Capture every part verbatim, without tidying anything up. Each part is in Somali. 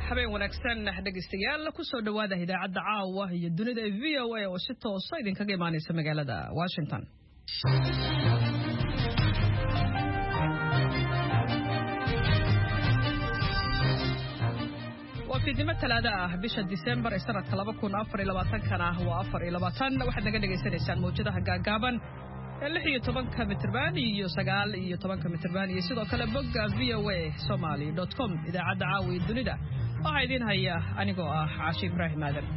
habeen wanaagsan dhageystayaal ku soo dhawaada idaacadda caawa iyo dunida V O A oo si toos ah idinkaga imaanaysa magaalada Washington. وفيديو talaada ah bisha December ee sanadka laba kun afar iyo labaatan kana waa afar iyo labaatan waxaad naga dhageysanaysaan mowjadaha gaagaaban ee lix iyo toban mitir iyo sagaal iyo toban mitir iyo sidoo kale bogga v o a somali dot com idaacadda caawi dunida waxa idin haya anigoo ah Caashi Ibrahim Aadan.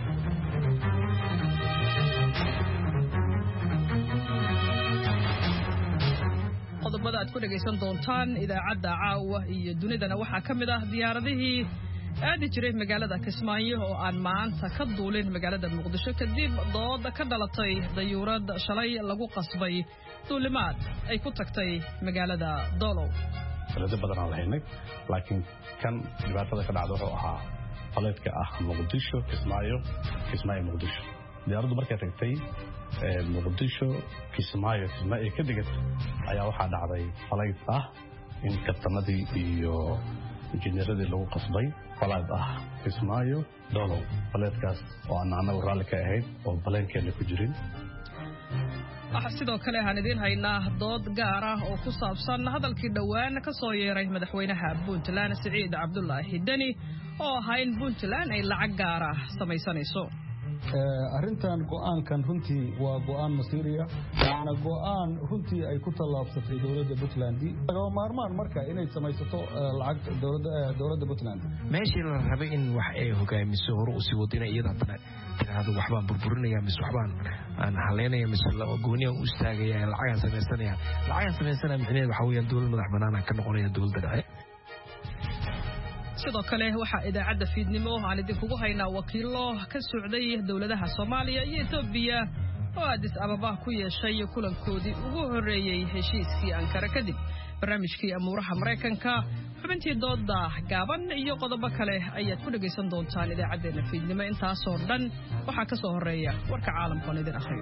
qodobada aad ku dhageysan doontaan idaacadda caawa iyo dunidana waxaa kamid ah diyaaradihii aadi jiray magaalada Kismaayo oo aan maanta ka duulin magaalada Muqdisho kadib dood ka dhalatay dayuurad shalay lagu qasbay duulimaad ay ku tagtay magaalada Doolow. Dad badan aan lahaynay laakiin kan dhibaatada ka dhacday wuxuu ahaa faleedka ah Muqdisho Kismaayo Kismaayo Muqdisho. Diyaaraddu markay tagtay Muqdisho Kismaayo Kismaayo ka digad ayaa waxaa dhacday faleed ah in kabtanadii iyo injineeradii lagu qasbay falaad ah Kismaayo Doolow faleedkaas oo aan anagu raalli ka ahayn oo baleenkeena ku jirin. waxa sidoo kale aan idin haynaa dood gaar ah oo ku saabsan hadalkii dhawaan ka soo yeeray madaxweynaha Puntland Siciid Cabdullaahi Dani oo ahaa in Puntland ay lacag gaar ah samaysanayso. arrintan go'aankan runtii waa go'aan masiiriya waana go'aan runtii ay ku tallaabsatay dawladda Puntland laga maarmaan marka inay samaysato lacag dawladda dawladda Puntland meeshii la rabay in wax ay hogaamiso hor u sii wadina iyada tanaadu waxbaan burburinaya mis waxbaan aan haleynaya mis la gooniyo u istaagaya lacag samaysanaya lacag samaysanaya micnaheedu waxa weeyaan dawlad madax banaan ka noqonaya dawladda dhexe. sidoo kale waxa idaacadda fiidnimo aan idinkugu haynaa wakiilo ka socday dawladaha Soomaaliya iyo Itoobiya oo Addis Ababa ku yeeshay kulankoodii ugu horeeyay heshiiskii Ankara kadib barnaamijkii amuuraha Mareykanka xubintii dooda gaaban iyo qodobo kale ayaad ku dhageysan doontaan idaacaddeena fiidnimo intaas oo dhan waxa ka soo horeeya warka caalamka oo idin akhriyo.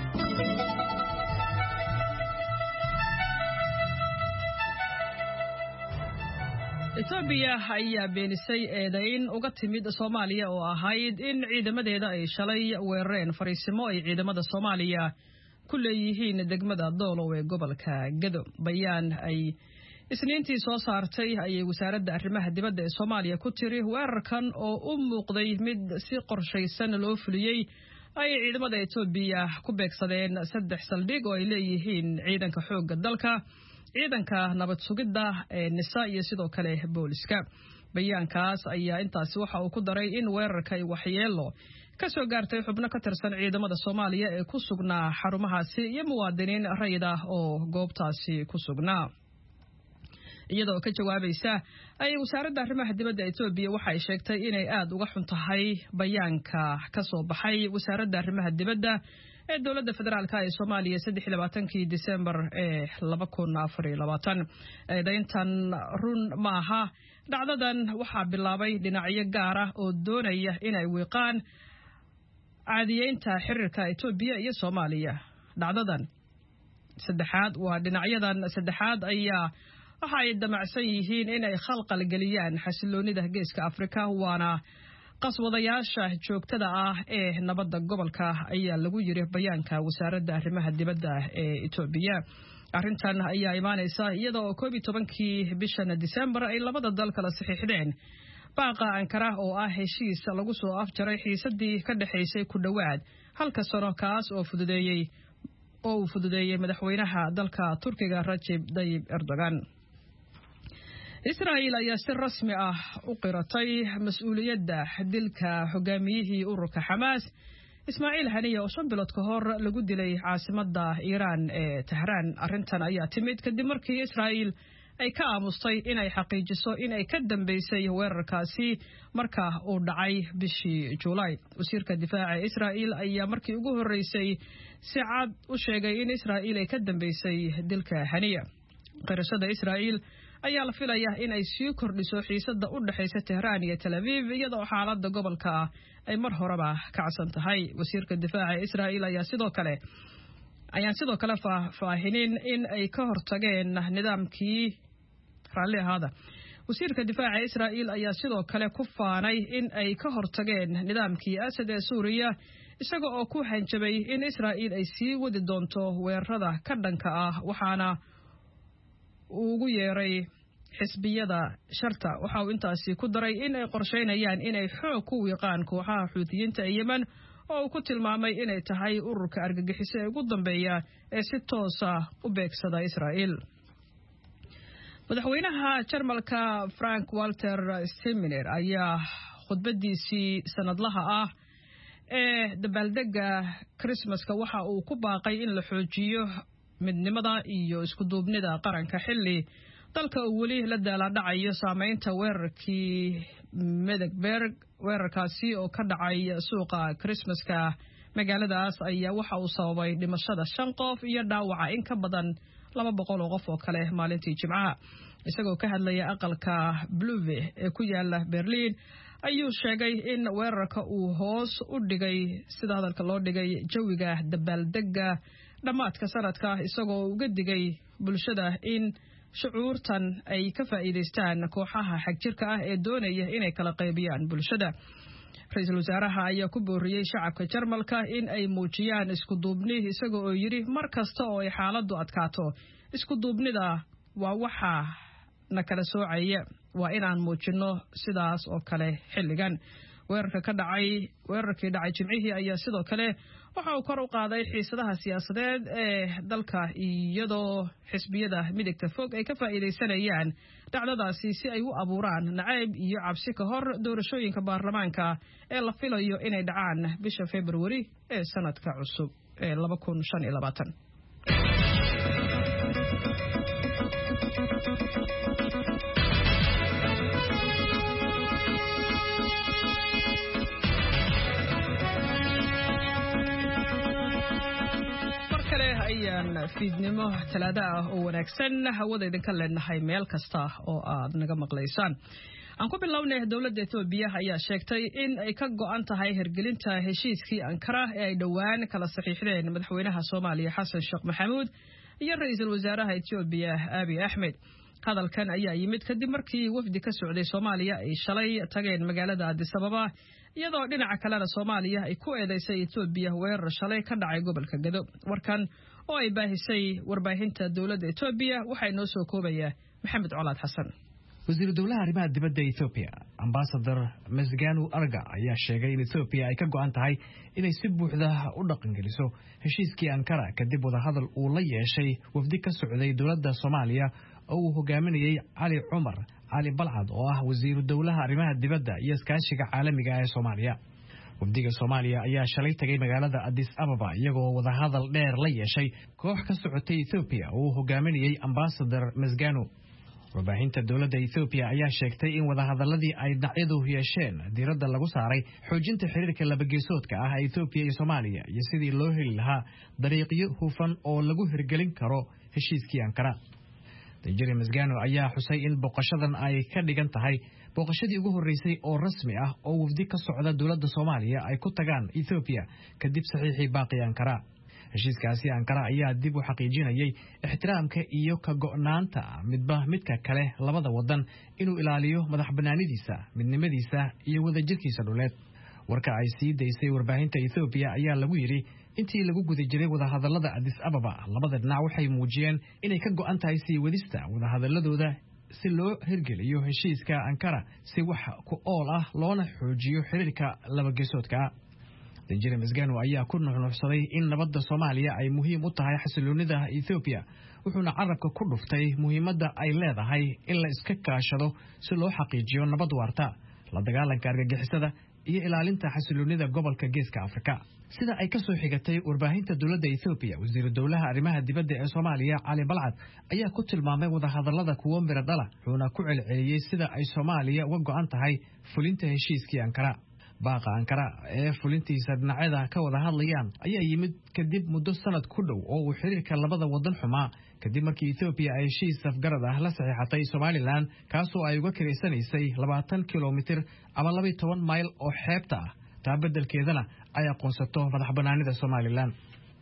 Itoobiya ayaa beenisay eedayn uga timid Soomaaliya oo ahayd in ciidamadeeda ay shalay weerareen fariisimo ay ciidamada Soomaaliya ku leeyihiin degmada Doolow ee gobolka Gedo. bayaan ay isniintii soo saartay ayay wasaaradda arrimaha dibadda ee Soomaaliya ku tiri weerarkan oo u muuqday mid si qorshaysan loo fuliyay ay ciidamada Itoobiya ku beegsadeen saddex saldhig oo ay leeyihiin ciidanka xoogga dalka ciidanka nabad sugidda ee nisa iyo sidoo kale booliska. bayaankaas ayaa intaasi waxa uu ku daray in weerarka ay waxyeelo ka soo gaartay xubno ka tirsan ciidamada Soomaaliya ee ku sugnaa xarumahaasi iyo muwaadiniin rayid ah oo goobtaasi ku sugnaa. iyadoo ka jawaabaysa ay wasaaradda arrimaha dibadda Itoobiya waxa ay sheegtay inay aad uga xun tahay bayaanka ka soo baxay wasaaradda arrimaha dibadda ee dawladda federaalka ee Soomaaliya saddex iyo labaatankii December ee laba kun afar iyo labaatan. eedayntan run maaha. dhacdadan waxaa bilaabay dhinacyo gaar ah oo doonaya inay wiiqaan caadiyeynta xiriirka Itoobiya iyo Soomaaliya. dhacdadan saddexaad waa dhinacyadan saddexaad ayaa waxa ay damacsan yihiin inay khalqal galiyaan xasiloonida geeska Afrika waana qaswadayaasha joogtada ah ee nabadda gobolka ayaa lagu yiri bayaanka wasaaradda arrimaha dibadda ee Itoobiya. arrintan ayaa imaanaysa iyadoo koob iyo tobankii bishan December ay labada dal kala saxiixdeen baaqa Ankara oo ah heshiis lagu soo afjaray xiisadii ka dhaxaysay ku dhawaad halka sano kaas oo fududeeyay oo uu fududeeyay madaxweynaha dalka Turkiga Recep Tayyip Erdogan. Israa'iil ayaa si rasmi ah u qiratay mas'uuliyadda dilka hogaamiyihii ururka Xamaas Ismaaciil Haniya oo shan bilood ka hor lagu dilay caasimadda Iiraan ee Tehran. arrintan ayaa timid kadib markii Israa'iil ay ka aamustay inay xaqiijiso inay ka dambeysay weerarkaasi marka uu dhacay bishii Juulaay. wasiirka difaaca Israa'iil ayaa markii ugu horeysay si cad u sheegay in Israa'iil ay ka dambeysay dilka Haniya. qirashada Israa'iil ayaa la filayaa in ay sii kordhiso xiisadda u dhaxaysa Tehran iyo Tel Aviv iyadoo xaaladda gobolka ay mar horeba kacsan tahay. wasiirka difaaca Israa'iil ayaa sidoo kale ayaan sidoo kale faahfaahinin in ay ka hortageen nidaamkii raalli ahaada wasiirka difaaca Israa'iil ayaa sidoo kale ku faanay in ay ka hortageen nidaamkii Asad ee Suuriya isaga oo ku hanjabay in Israa'iil ay sii wadi doonto weerarada ka dhanka ah waxaana ugu yeeray xisbiyada sharta waxa uu intaasi ku daray in ay qorsheynayaan inay xoog ku wiiqaan kooxaha Xuutiyiinta ee Yemen oo uu ku tilmaamay inay tahay ururka argagixiso ee ugu dambeeya ee si toos ah u beegsada Israa'iil. madaxweynaha Jarmalka Frank Walter Steinmeier ayaa khudbadiisii sanadlaha ah ee dabaaldega Christmaska waxa uu ku baaqay in la xoojiyo midnimada iyo isku duubnida qaranka xilli dalka uu weli la daala dhacayo saameynta weerarkii Medegberg weerarkaasi oo ka dhacay suuqa Christmaska magaaladaas ayaa waxa uu sababay dhimashada shan qof iyo dhaawaca in ka badan laba boqol oo qof oo kale maalintii Jimcaha isagoo ka hadlaya aqalka Bluve ee ku yaala Berlin ayuu sheegay in weerarka uu hoos u dhigay sida hadalka loo dhigay jawiga dabaaldega dhamaadka sanadka isagoo uga digay bulshada in shucuurtan ay ka faa'iideystaan kooxaha xagjirka ah ee doonaya inay kala qaybiyaan bulshada. Ra'iisul wasaaraha ayaa ku booriyay shacabka Jarmalka in ay muujiyaan isku duubni isagoo oo yiri mar kasta oo ay xaaladdu adkaato isku duubnida waa waxa na kala soocaya waa inaan muujino sidaas oo kale xilligan. weerarka ka dhacay weerarkii dhacay Jimcihii ayaa sidoo kale waxa uu kor u qaaday xiisadaha siyaasadeed ee dalka iyadoo xisbiyada midigta fog ay ka faa'iideysanayaan dhacdadaasi si ay u abuuraan nacayb iyo cabsi ka hor doorashooyinka baarlamaanka ee la filayo inay dhacaan bisha February ee sanadka cusub ee laba kun shan iyo labaatan. ayaan fiidnimo talaada ah oo wanaagsan hawada idinka leenahay meel kasta oo aad naga maqlaysaan. aan ku bilownay dawladda Itoobiya ayaa sheegtay in ay ka go'an tahay hirgelinta heshiiskii Ankara ee ay dhawaan kala saxiixdeen madaxweynaha Soomaaliya Xasan Sheekh Maxamuud iyo ra'iisul wasaaraha Itoobiya Abiy Ahmed. hadalkan ayaa yimid kadib markii wafdi ka socday Soomaaliya ay shalay tageen magaalada Addis Ababa iyadoo dhinaca kalena Soomaaliya ay ku eedeysay Itoobiya weerar shalay ka dhacay gobolka Gado. warkan oo ay baahisay warbaahinta dawladda Itoobiya waxay noo soo koobaya Maxamed Colaad Xasan. wasiir dawladda arrimaha dibadda Itoobiya Ambassador Mesganu Arga ayaa sheegay in Itoobiya ay ka go'an tahay inay si buuxda u dhaqangeliso heshiiskii Ankara kadib wada hadal uu la yeeshay wafdi ka socday dawladda Soomaaliya oo uu hogaaminayay Cali Cumar Cali Balcad oo ah wasiir dawladda arrimaha dibadda iyo iskaashiga caalamiga ah ee Soomaaliya. wafdiga Soomaaliya ayaa shalay tagay magaalada Addis Ababa iyagoo wada hadal dheer la yeeshay koox ka socotay Itoobiya oo uu hogaaminayay Ambassador Mesganu. warbaahinta dawladda Itoobiya ayaa sheegtay in wada hadaladii ay dhinacyadu yeesheen diiradda lagu saaray xoojinta xiriirka labageesoodka ah ee Itoobiya iyo Soomaaliya iyo sidii loo heli lahaa dariiqyo hufan oo lagu hirgelin karo heshiiskii Ankara. Danjire Mesganu ayaa xusay in boqoshadan ay ka dhigan tahay boqoshadii ugu horeysay oo rasmi ah oo wafdi ka socda dawladda Soomaaliya ay ku tagaan Itoobiya kadib saxiixii baaqi Ankara. heshiiskaasi Ankara ayaa dib u xaqiijinayay ixtiraamka iyo ka go'naanta midba midka kale labada wadan inuu ilaaliyo madaxbanaanidiisa, midnimadiisa iyo wadajirkiisa dhuleed. warka ay sii deysay warbaahinta Itoobiya ayaa lagu yiri intii lagu guda jiray wada hadallada Addis Ababa labada dhinac waxay muujiyeen inay ka go'an tahay sii wadista wada hadaladooda si loo hirgeliyo heshiiska Ankara si wax ku ool ah loona xoojiyo xiriirka labageesoodka. Danjire Mesganu ayaa ku nuuxnuuxsaday in nabadda Soomaaliya ay muhiim u tahay xasiloonida Itoobiya wuxuuna carabka ku dhuftay muhiimadda ay leedahay in la iska kaashado si loo xaqiijiyo nabad waarta, la dagaalanka argagixisada iyo ilaalinta xasiloonida gobolka Geeska Afrika. sida ay ka soo xigatay warbaahinta dawladda Itoobiya wasiir dawladda arrimaha dibadda ee Soomaaliya Cali Balcad ayaa ku tilmaamay wada hadallada kuwa miro dhala wuxuuna ku celceliyay sida ay Soomaaliya uga go'an tahay fulinta heshiiskii Ankara. baaqa Ankara ee fulintiisa dhinacyada ka wada hadlayaan ayaa yimid kadib muddo sanad ku dhow oo uu xiriirka labada wadan xumaa kadib markii Itoobiya ay heshiis safgarad ah la saxiixatay Somaliland kaasoo ay uga kireysanaysay labaatan kiiloomitir ama laba iyo toban mayl oo xeebta ah taa beddelkeedana ay aqoonsato madaxbanaanida Somaliland.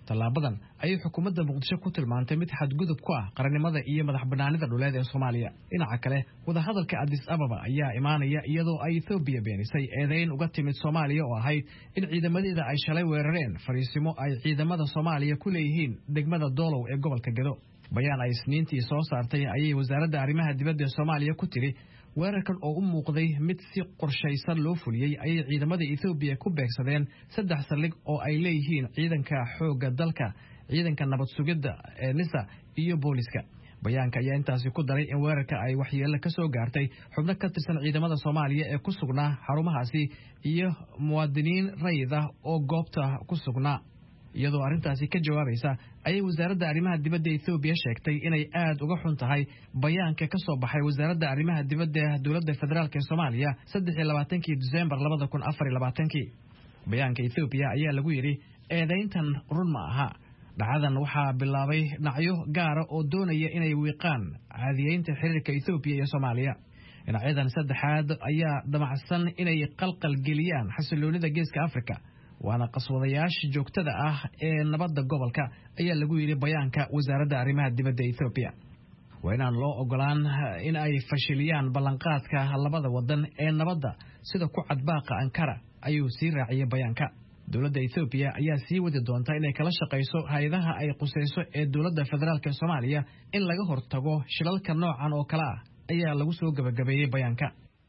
tallaabadan ayay xukuumadda muqdisho ku tilmaantay mid xadgudub ku ah qarannimada iyo madax bannaanida dhuleed ee Soomaaliya. dhinaca kale wadahadalka Addis Ababa ayaa imaanaya iyadoo ay Ethiopia beenisay eedayn uga timid Soomaaliya oo ahayd in ciidamadeeda ay shalay weerareen fariisimo ay ciidamada Soomaaliya ku leeyihiin degmada Doolow ee gobolka Gedo. bayaan ay Isniintii soo saartay ayay wasaaradda arrimaha dibadda ee Soomaaliya ku tiri weerarkan oo u muuqday mid si qorshaysan loo fuliyay ayay ciidamada Ethiopia ku beegsadeen saddex saldhig oo ay leeyihiin ciidanka xoogga dalka, ciidanka nabad sugidda ee Nisa iyo booliska. bayaanka ayaa intaasi ku daray in weerarka ay waxyeello ka soo gaartay xubno ka tirsan ciidamada Soomaaliya ee ku sugnaa xarumahaasi iyo muwaadiniin rayid ah oo goobta ku sugnaa. iyadoo arrintaasi ka jawaabaysa ayay wasaaradda arrimaha dibadda Ethiopia sheegtay inay aad uga xun tahay bayaanka ka soo baxay wasaaradda arrimaha dibadda dowladda federaalka ee Soomaaliya saddex iyo labaatankii December laba kun afar iyo labaatan. bayaanka Ethiopia ayaa lagu yiri eedayntan run ma aha. dhacdadan waxaa bilaabay dhinacyo gaara oo doonaya inay wiiqaan caadiyeynta xiriirka Ethiopia iyo Soomaaliya. dhinacyadan saddexaad ayaa damacsan inay qalqal geliyaan xasiloonida Geeska Afrika, waana qaswadayaasha joogtada ah ee nabadda gobolka ayaa lagu yiri bayaanka wasaaradda arrimaha dibadda Ethiopia. waa inaan loo ogolaan in ay fashiliyaan ballanqaadka labada wadan ee nabadda sida ku cadbaaqa Ankara, ayuu sii raaciyay bayaanka. dowladda Ethiopia ayaa sii wadi doonta inay kala shaqeyso hay'adaha ay qusayso ee dowladda federaalka ee Soomaaliya in laga hortago shilalka noocan oo kale ah, ayaa lagu soo gabagabeeyay bayaanka.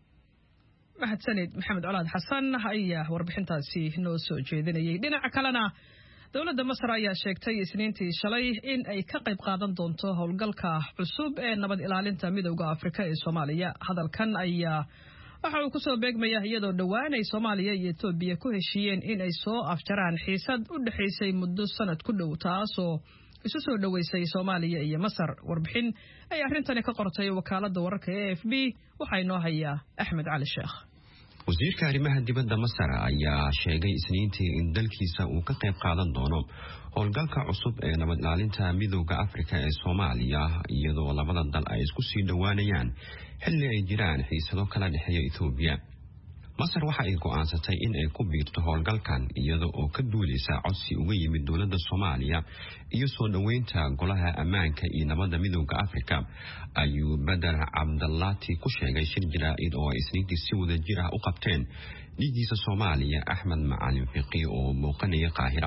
mahadsanid Maxamed Colaad Xasan ayaa warbixintaasi noo soo jeedinayay. dhinaca kalena dowladda Masar ayaa sheegtay Isniintii shalay in ay ka qayb qaadan doonto howlgalka cusub ee nabad ilaalinta midowga Afrika ee Soomaaliya. hadalkan ayaa waxa uu ku soo beegmaya iyadoo dhawaan ay Soomaaliya iyo Ethiopia ku heshiiyeen in ay soo afjaraan xiisad u dhaxaysay muddo sanad ku dhow, taasoo isu soo dhaweysay Soomaaliya iyo Masar. warbixin ay arrintani ka qortay wakaaladda wararka ee A F B waxaa inoo haya Axmed Cali Sheekh. wasiirka arrimaha dibadda Masar ayaa sheegay Isniintii in dalkiisa uu ka qayb qaadan doono howlgalka cusub ee nabad ilaalinta midowga Afrika ee Soomaaliya, iyadoo labada dal ay isku sii dhawaanayaan xilli ay jiraan xiisado kala dhexeeya Ethiopia. Masar waxa ay go'aansatay in ay ku biirto howlgalkan iyada oo ka duuleysa codsi uga yimid dowladda Soomaaliya iyo soo dhaweynta golaha ammaanka iyo nabadda midowga Afrika, ayuu Badar Cabdallati ku sheegay shir jaraa'id oo ay Isniintii si wada jir ah u qabteen dhigiisa Soomaaliya Axmed Macalin Fiqi oo muuqanaya Qaahira.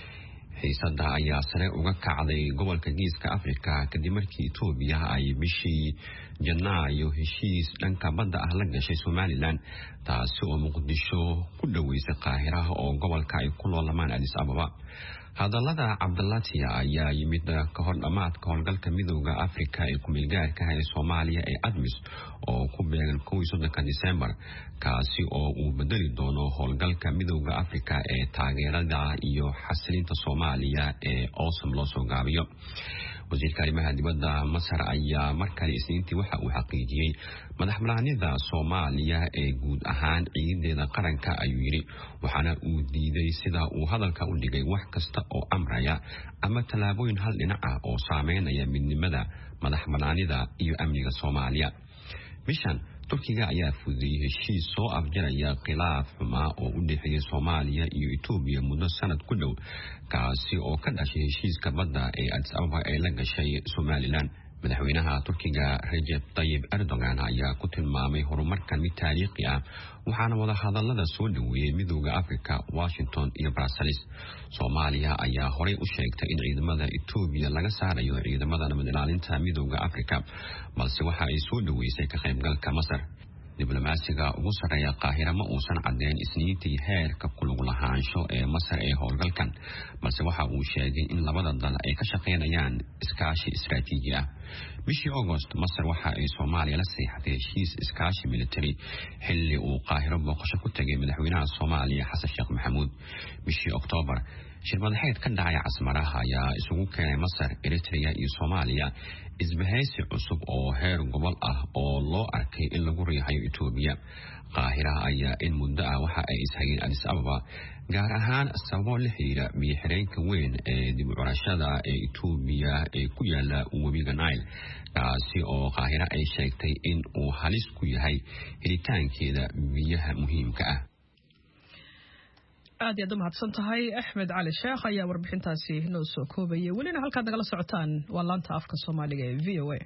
xiisada ayaa sare uga kacday gobolka Geeska Afrika kadib markii Ethiopia ay bishii Janaayo heshiis dhanka badda ah la gashay Somaliland, taasi oo Muqdisho ku dhaweysay Qaahira oo gobolka ay ku loolamaan Addis Ababa. hadallada Cabdallati ayaa yimid ka hor dhamaadka howlgalka midowga Afrika ee ku meelgaarka ah ee Soomaaliya ee ADMIS oo ku beegan kow iyo soddonka December, kaasi oo uu bedeli doono howlgalka midowga Afrika ee taageerada iyo xasilinta Soomaaliya ee OSOM loo soo gaabiyo. wasiirka arrimaha dibadda Masar ayaa markale Isniintii waxa uu xaqiijiyay madaxbannaanida Soomaaliya ee guud ahaan ciidadeeda qaranka, ayuu yiri, waxaana uu diiday sida uu hadalka u dhigay wax kasta oo amraya ama tallaabooyin hal dhinac ah oo saameynaya midnimada, madaxbannaanida iyo amniga Soomaaliya. bishan Turkiga ayaa fududeeyay heshiis soo afjaraya khilaaf xumaa oo u dhexeeya Soomaaliya iyo Ethiopia muddo sanad ku dhow, kaasi oo ka dhashay heshiiska badda ee Addis Ababa ee la gashay Somaliland. madaxweynaha Turkiga Recep Tayyip Erdogan ayaa ku tilmaamay horumarkan mid taariikhi ah, waxaana wada hadallada soo dhaweeyay midowga Afrika, Washington iyo Brussels. Soomaaliya ayaa horey u sheegtay in ciidamada Ethiopia laga saarayo ciidamada nabad ilaalinta midowga Afrika, balse waxa ay soo dhaweysay ka qaybgalka Masar. diblomaasiga ugu sarreeya Qaahira ma uusan caddeyn Isniintii heerka ku lug lahaansho ee Masar ee howlgalkan, balse waxa uu sheegay in labada dal ay ka shaqeynayaan iskaashi istiraatiiji ah. bishii August, Masar waxa ay Soomaaliya la saxiixatay heshiis iskaashi military xilli uu Qaahiro booqasho ku tagay madaxweynaha Soomaaliya Xasan Sheekh Maxamuud. bishii Oktoobar, shir madaxeed ka dhacay Casmaraha ayaa isugu keenay Masar, Eritrea iyo Soomaaliya isbahaysi cusub oo heer gobol ah oo loo arkay in lagu riixayo Ethiopia. Qaahira ayaa in muddo ah waxa ay ishayeen Addis Ababa, gaar ahaan sababo la xiriira biyo-xireenka weyn ee dib u curashada ee Ethiopia ee ku yaala webiga Nile, kaasi oo Qaahira ay sheegtay in uu halis ku yahay helitaankeeda biyaha muhiimka ah. aad iyo aad u mahadsan tahay Axmed Cali Sheekh ayaa warbixintaasi noo soo koobay welina halkaad nagala socotaan waa laanta afka Soomaaliga ee V O A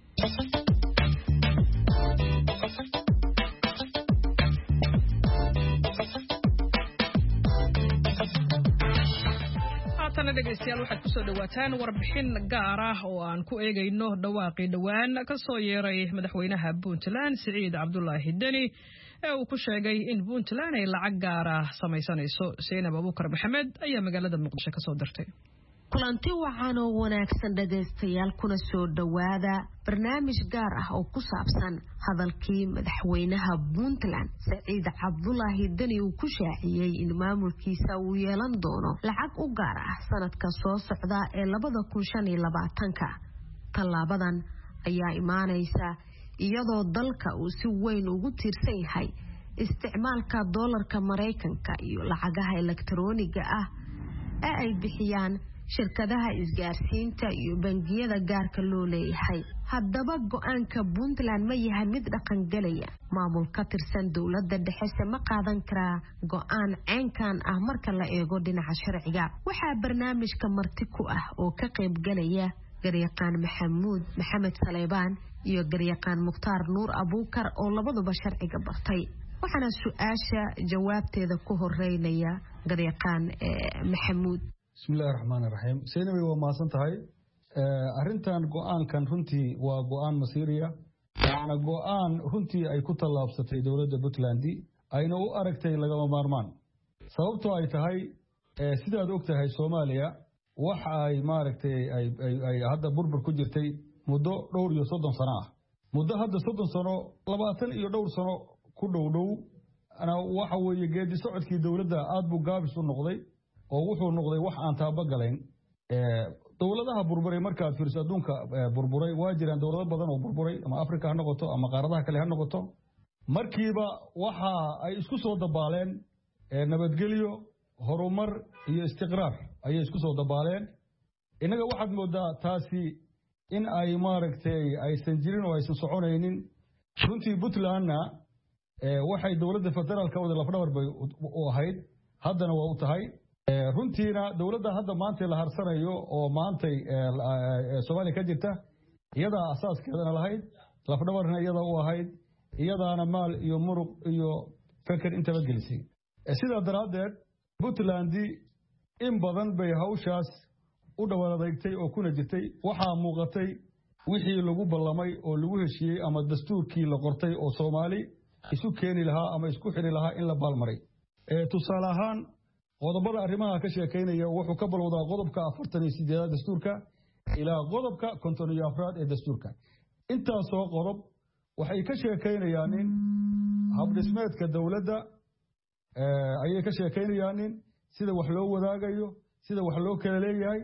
haatan dhegeystayaal waxaad ku soo dhawaataan warbixin gaar ah oo aan ku eegayno dhawaaqii dhawaan ka soo yeeray madaxweynaha Puntland Siciid Cabdullaahi Deni ee uu ku sheegay in Puntland ay lacag gaar ah samaysanayso Seenab Abuukar Maxamed ayaa magaalada Muqdisho ka soo dirtay kulanti waxaan oo wanaagsan dhageystayaal kuna soo dhawaada barnaamij gaar ah oo ku saabsan hadalkii madaxweynaha Puntland Siciid Cabdullaahi Deni uu ku shaaciyay in maamulkiisa uu yeelan doono lacag u gaar ah sanadka soo socda ee laba kun shan iyo labaatan talaabadan ayaa imaanaysa iyadoo dalka uu si weyn ugu tiirsan yahay isticmaalka doolarka Mareykanka iyo lacagaha elektarooniga ah ee ay bixiyaan shirkadaha isgaarsiinta iyo bangiyada gaarka loo leeyahay haddaba go'aanka Puntland ma yahay mid dhaqan galaya maamul ka tirsan dawladda dhexe ma qaadan karaa go'aan ceenkan ah marka la eego dhinaca sharciga waxaa barnaamijka marti ku ah oo ka qayb galaya garyaqaan Maxamuud Maxamed Saleebaan iyo garyaqaan Mukhtaar Nuur Abuukar oo labaduba sharciga bartay waxaana su'aasha jawaabteeda ku horeynaya garyaqaan Maxamuud bismillahir rahmaanir rahiim Seenawi waa maasan tahay arintan go'aankan runtii waa go'aan masiiriya waana go'aan runtii ay ku talaabsatay dawladda Puntland ayna u aragtay lagama maarmaan sababtoo ay tahay sidaad ogtahay Soomaaliya waxa ay maaragtay ay ay hadda burbur ku jirtay muddo dhowr iyo soddon sano ah muddo hadda soddon sano labaatan iyo dhowr sano ku dhow dhow ana waxa weeye geedi socodkii dawladda aad buu gaabis u noqday oo wuxuu noqday wax aan taaba galayn ee dawladaha burburay marka fiirso adduunka burburay waa jiraan dawlado badan oo burburay ama Afrika ha noqoto ama qaaradaha kale ha noqoto markiiba waxa ay isku soo dabaaleen nabadgelyo horumar iyo istiqraar ayay isku soo dabaaleen inaga waxaad moodaa taasi in ay maaragtay aysan jirin oo aysan soconaynin runtii Puntlandna waxay dawladda federaalka wada lafdhabar bay u ahayd haddana waa u tahay runtiina dawladda hadda maanta la harsanayo oo maanta Soomaaliya ka jirta iyada asaaskeedana lahayd lafdhabarna iyada u ahayd iyadaana maal iyo muruq iyo fikir intaba gelisay sida daraadeed Puntland in badan bay hawshaas u dhawaadaygtay oo kuna jirtay waxa muuqatay wixii lagu ballamay oo lagu heshiyay ama dastuurkii la qortay oo Soomaali isu keeni lahaa ama isku xiri lahaa in la balmaray ee tusaale ahaan qodobada arrimaha ka sheekeynaya wuxuu ka balwada qodobka afartan iyo siddeed dastuurka ilaa qodobka konton iyo afar ee dastuurka intaas oo qodob waxay ka sheekeynayaan in hab dhismeedka dawladda ee ayay ka sheekeynayaan in sida wax loo wadaagayo sida wax loo kala leeyahay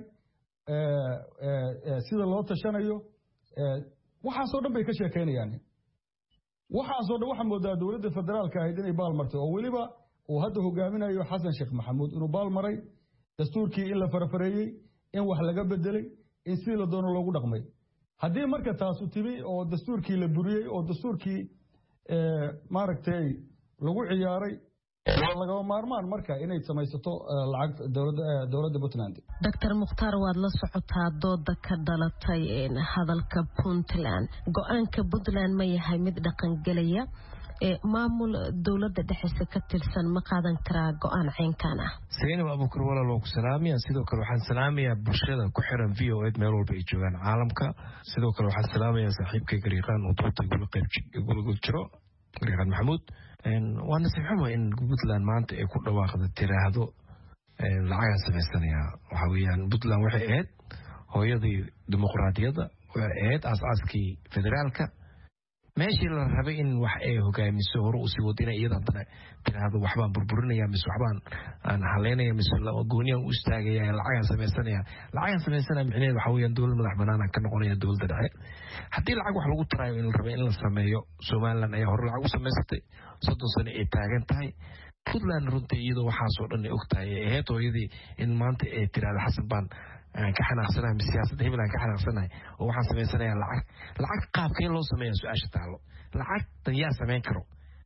ee sida loo tashanayo ee waxa soo dhan bay ka sheekeynayaan waxa soo dhan waxa moodaa dawladda federaalka ah inay baal martay oo waliba oo hadda hogaaminayo Xasan Sheekh Maxamuud inuu baal maray dastuurkii in la farafareeyay in wax laga bedelay in si la doono loogu dhaqmay haddii marka taas u timi oo dastuurkii la buriyay oo dastuurkii ee maaragtay lagu ciyaaray waa laga maarmaan marka inay samaysato lacag dawladda dawladda Puntland Doctor Mukhtaar waad la socotaa dooda ka dhalatay in hadalka Puntland go'aanka Puntland ma yahay mid dhaqan galaya ee maamul dawladda dhexe ka tirsan ma qaadan karaa go'aan ceenkan ah Seenab Abuukar walaalo ku salaamiya sidoo kale waxaan salaamayaa bulshada ku xiran V O A meel walba ay joogaan caalamka sidoo kale waxaan salaamayaa saaxiibkay garyaqaan oo doodta ugu qayb ugu jiro garyaqaan Maxamuud een waan nasiixamo in Puntland maanta ay ku dhawaaqdo tiraahdo een lacag samaysanaya waxa weeyaan Puntland waxay ahayd hooyadii dimuqraadiyadda waxay ahayd aasaaskii federaalka meeshii la rabay in wax ay hogaamiso hore u sii wadina iyada hadana tiraahdo waxbaan burburinaya mis waxbaan aan haleynaya mis gooniyan u istaagaya lacag samaysanaya lacag samaysanaya micnaheedu waxa weeyaan dawlad madax banaan ka noqonaya dawladda dhexe haddii lacag wax lagu tarayo in la rabay in la sameeyo Soomaaliland ayaa hore lacag u samaysatay soddon sano ay taagan tahay Puntland runtii iyadoo waxaas oo dhan ay ogtahay ee hooyadii in maanta ay tiraahdo Xasan baan ka xanaaqsanahay siyaasadda hebel aan ka xanaaqsanahay oo waxaan sameysanayaa lacag lacag qaabkee loo sameeyaa su'aasha taalo lacag tan yaa sameyn karo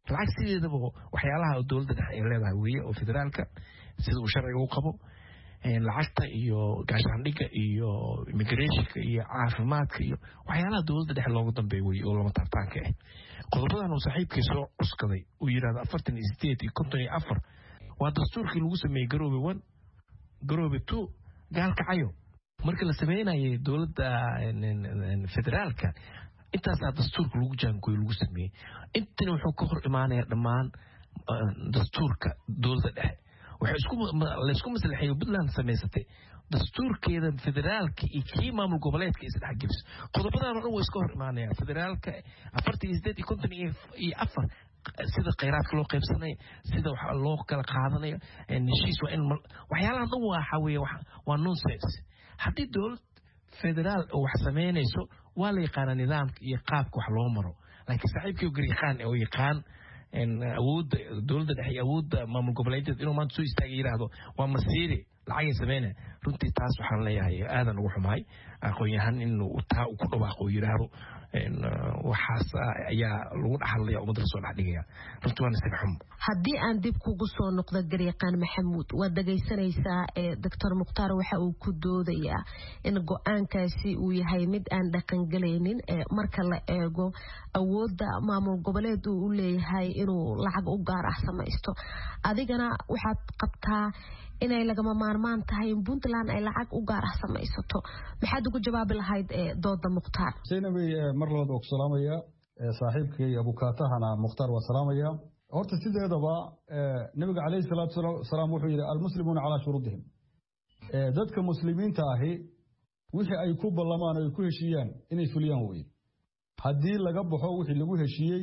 lacag sideedaba waxyaalaha dowladda dhexe ay leedahay weeye oo federaalka sida uu sharciga u qabo lacagta iyo gaashaandhigga iyo immigrationka iyo caafimaadka iyo waxyaalaha dowladda dhexe loogu dambeeyo weeye oo lama taabtaanka ah qodobadan uu saaxiibkii soo cuskaday uu yidhaahdo afartan iyo sideed iyo konton iyo afar waa dastuurkii lagu sameeyey garoobe one garoobe two gaalkacayo marka la sameynayay dowladda federaalka intaasaa dastuurka lagu jaangooyo lagu sameeyey intana wuxuu ka hor imaanayaa dhammaan dastuurka dowladda dhexe waxay isku laysku maslaxeeyo Puntland samaysatay dastuurkeeda federaalka iyo kii maamul goboleedka isdhexgelis qodobadan oo way iska hor imaanayaan federaalka afartan iyo sideed iyo konton iyo afar sida kheyraadka loo qaybsanayo sida wax loo kala qaadanayo heshiis waa in waxyaalahan dhan waxa weeye waa nonsense haddii dowlad federaal oo wax sameynayso waa la yaqaanaa nidaamka iyo qaabka wax loo maro laakiin saaxiibkii gariiqaan oo yaqaan awoodda dowladda dhexe awoodda maamul goboleedyada inuu maanta soo istaagay yidhaahdo waa masiiri lacagay sameynaya runtii taas waxaan leeyahay aadan ugu xumahay aqoon-yahan inuu taa ku dhawaaqo oo yidhaahdo waxaas ayaa lagu dhaxalaya ummadda soo dhex dhigaya runtii waa nasiib xumo haddii aan dib kugu soo noqdo garyaqaan maxamuud waad dhagaysanaysaa ee doctor mukhtaar waxa uu ku doodayaa in go-aankaasi uu yahay mid aan dhaqangelaynin marka la eego awoodda maamul goboleed uu u leeyahay inuu lacag u gaar ah samaysto adigana waxaad qabtaa inay lagama maarmaan tahay in Puntland ay lacag u gaar ah samaysato maxaad ugu jawaabi lahayd dooda mukhtaar Zainabi mar labaad oo salaamaya saaxiibkay abukaatahana mukhtaar waa salaamaya horta sideedaba nabiga kaleey salaatu salaam wuxuu yiri almuslimuuna ala shurudihim dadka muslimiinta ahi wixii ay ku ballamaan ay ku heshiyaan inay fuliyaan way hadii laga baxo wixii lagu heshiyay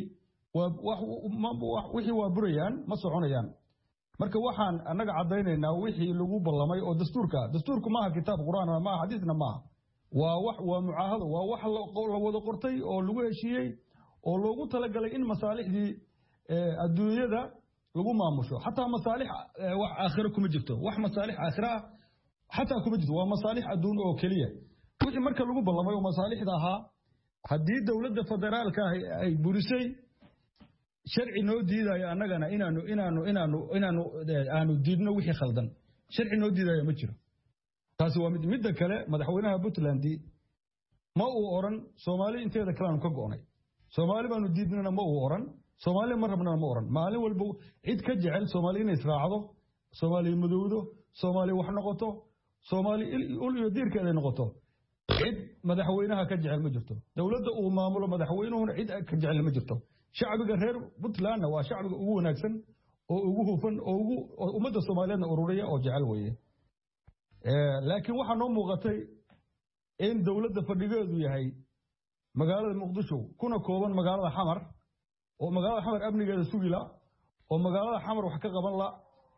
waa wixii waa burayaan ma soconayaan marka waxaan anaga cadaynaynaa wixii lagu ballamay oo dastuurka dastuurku maaha kitaab quraan ma aha xadiisna maaha waa wax waa mucaahado waa wax la wada qortay oo lagu heshiyay oo loogu talagalay in masaalixdii adduunyada lagu maamusho xataa masaalix wax aakhiro kuma jirto wax masaalix aakhira xataa kuma jirto waa masaalix adduun oo kaliya wixii marka lagu ballamay oo masaalixda ahaa hadii dawladda federaalka ay burisay sharci noo diidayo annagana inaanu inaanu inaanu inaanu aanu diidno wixii khaldan sharci noo diidayo ma jiro taasi waa mid mid kale madaxweynaha Puntland ma uu oran Soomaali inteeda kale ka go'nay Soomaali baanu diidnana ma uu oran Soomaali ma rabnana ma oran maalin walba cid ka jecel Soomaali inay israacdo Soomaali madowdo Soomaali wax noqoto Soomaali ul iyo diirkeeda noqoto cid madaxweynaha ka jecel ma jirto dawladda uu maamulo madaxweynuhuna cid ka jecel ma jirto shacbiga reer Puntland waa shacbiga ugu wanaagsan oo ugu hufan oo ugu ummadda Soomaaliyeed ururiya oo jecel weeye ee laakiin waxa noo muuqatay in dawladda fadhigeedu yahay magaalada Muqdisho kuna kooban magaalada Xamar oo magaalada Xamar amnigeeda sugila oo magaalada Xamar wax ka qaban la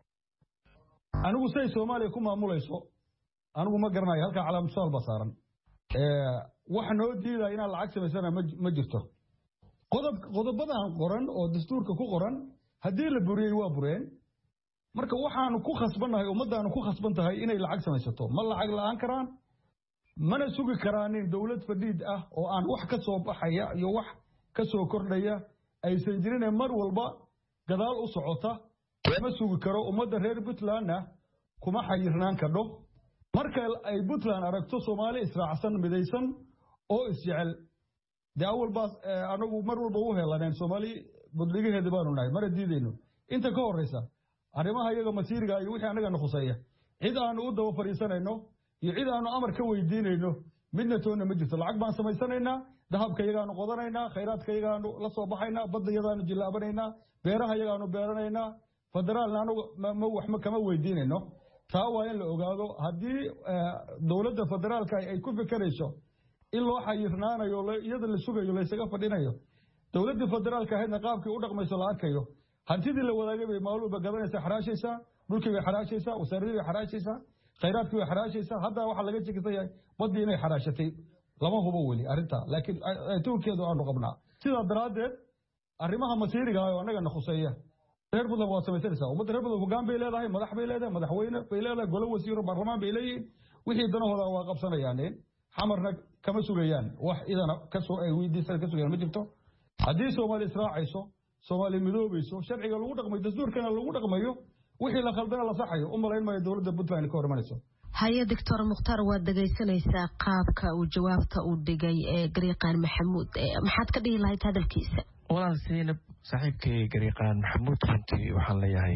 anigu say Soomaaliya ku maamulayso anigu ma garanayo halka calaamad su'aal basaaran ee waxa noo diiday in lacag sameysana ma jirto qodob qodobadan qoran oo dastuurka ku qoran hadii la buriyay waa bureen marka waxaanu ku khasbanahay ummadaanu ku khasban tahay inay lacag samaysato ma lacag la'aan karaan mana sugi karaan dawlad fadhiid ah oo aan wax ka soo baxaya iyo wax ka soo kordhaya aysan jirin mar walba gadaal u socota ma sugi karo ummadda reer Puntland kuma xayirnaan karo marka ay Puntland aragto Soomaali israacsan midaysan oo isjecel daawal baas anagu mar walba u heelaneen Soomaali budligeeda baanu nahay mar diidayno inta ka horeysa arrimaha iyaga masiiriga iyo wixii anaga noqosaya cid aan u daba fariisanayno iyo cid aan amar ka weydiinayno midna toona ma jirto lacag baan samaysanayna dahabka iyaga aan qodanayna khayraadka iyaga aan la soo baxayna badda iyaga aan jilaabanayna beeraha iyaga aan beeranayna federaalna anagu ma wax ma kama weydiinayno taa waa in la ogaado hadii dawladda federaalka ay ku fikirayso in loo xayirnaanayo iyada la sugayo la isaga fadhinayo dawladda federaalka hayna qaabkii u dhaqmayso la arkayo hantidii la wadaagay bay maalba gadanaysa xaraashaysa dhulkii bay xaraashaysa wasaaradii bay xaraashaysa khayraadkii bay xaraashaysa hadda waxa laga jikisay badii inay xaraashatay lama hubo wali arinta laakiin tuurkeedu aanu qabnaa sida daraadeed arrimaha masiiriga ah oo anaga naxuseeya reer Puntland waa samaysanaysa ummadda reer Puntland hoggaan bay leedahay madax bay leedahay madaxweyne bay leedahay golo wasiiro baarlamaan bay leeyihiin wixii danahooda waa qabsanayaan xamarna kama sugayaan wax idana ka soo ay weydiisan ka sugayaan ma jirto hadii Soomaali israacayso Soomaali midoobayso sharciga lagu dhaqmay dastuurkana lagu dhaqmayo wixii la khaldana la saxayo u malayn maayo dawladda Puntland ka hormanayso haya Doctor Mukhtar waad dhageysanaysaa qaabka uu jawaabta u dhigay ee Gariiqaan Maxamuud maxaad ka dhihi lahayd hadalkiisa walaal Zeynab saaxiibkay Gariiqaan Maxamuud runtii waxaan leeyahay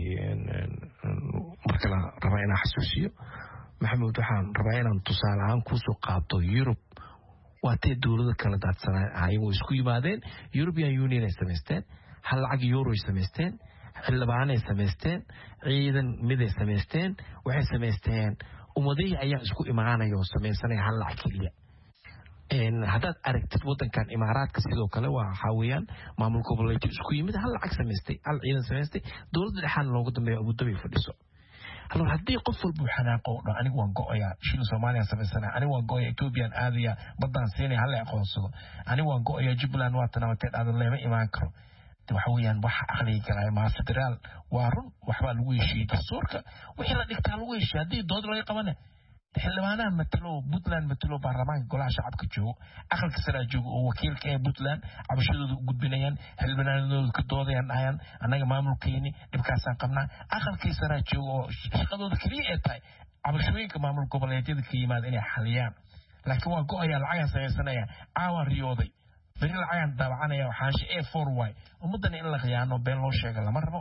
marka la rabo inaan xasuusiyo Maxamuud waxaan rabaa inaan tusaale ahaan ku soo qaabto Europe waatee dawladda kala daadsanay ayagoo isku yimaadeen European Union ay sameysteen hal lacag euro ay sameysteen xildhibaan ay sameysteen ciidan mid ay sameysteen waxay sameysteen ummadii ayaa isku imaanaya oo sameysanaya hal lacag kaliya een hadaad aragtid wadankan Imaaraadka sidoo kale waa xawiyaan maamul goboleedyo isku yimid hal lacag sameystay hal ciidan sameystay dawladda dhaxal loogu dambeeyo Abu Dhabi fadhiso hal hadii qof walba xanaaqo oo anigu waan go'aya shil Soomaaliya sameysana anigu waan go'aya Ethiopian aadiya badan siinay hal aqoonsado anigu waan go'aya Jubaland waa tanawteed aad leema imaan karo waxa weeyaan wax aqliga galay ma federaal waa run waxba lagu heshiiyay dastuurka wixii la dhigtaa lagu heshiiyay hadii dood laga qabana xildhibaanaha matalo Puntland matalo baarlamaanka golaha shacabka joogo aqalka sare joogo oo wakiilka ee Puntland cabashadooda u gudbinayaan xildhibaanadooda ka doodayaan ayaan anaga maamulkeeni dhibkaasaan qabnaa aqalka sare joogo oo shaqadooda kaliya ay tahay cabashooyinka maamul goboleedyada ka yimaad inay xaliyaan laakiin waa go'aya lacag sameeysanaya caawa riyooday bari lacag daawacanaya waxaan shay four y ummadan in la qiyaano been loo sheego lama rabo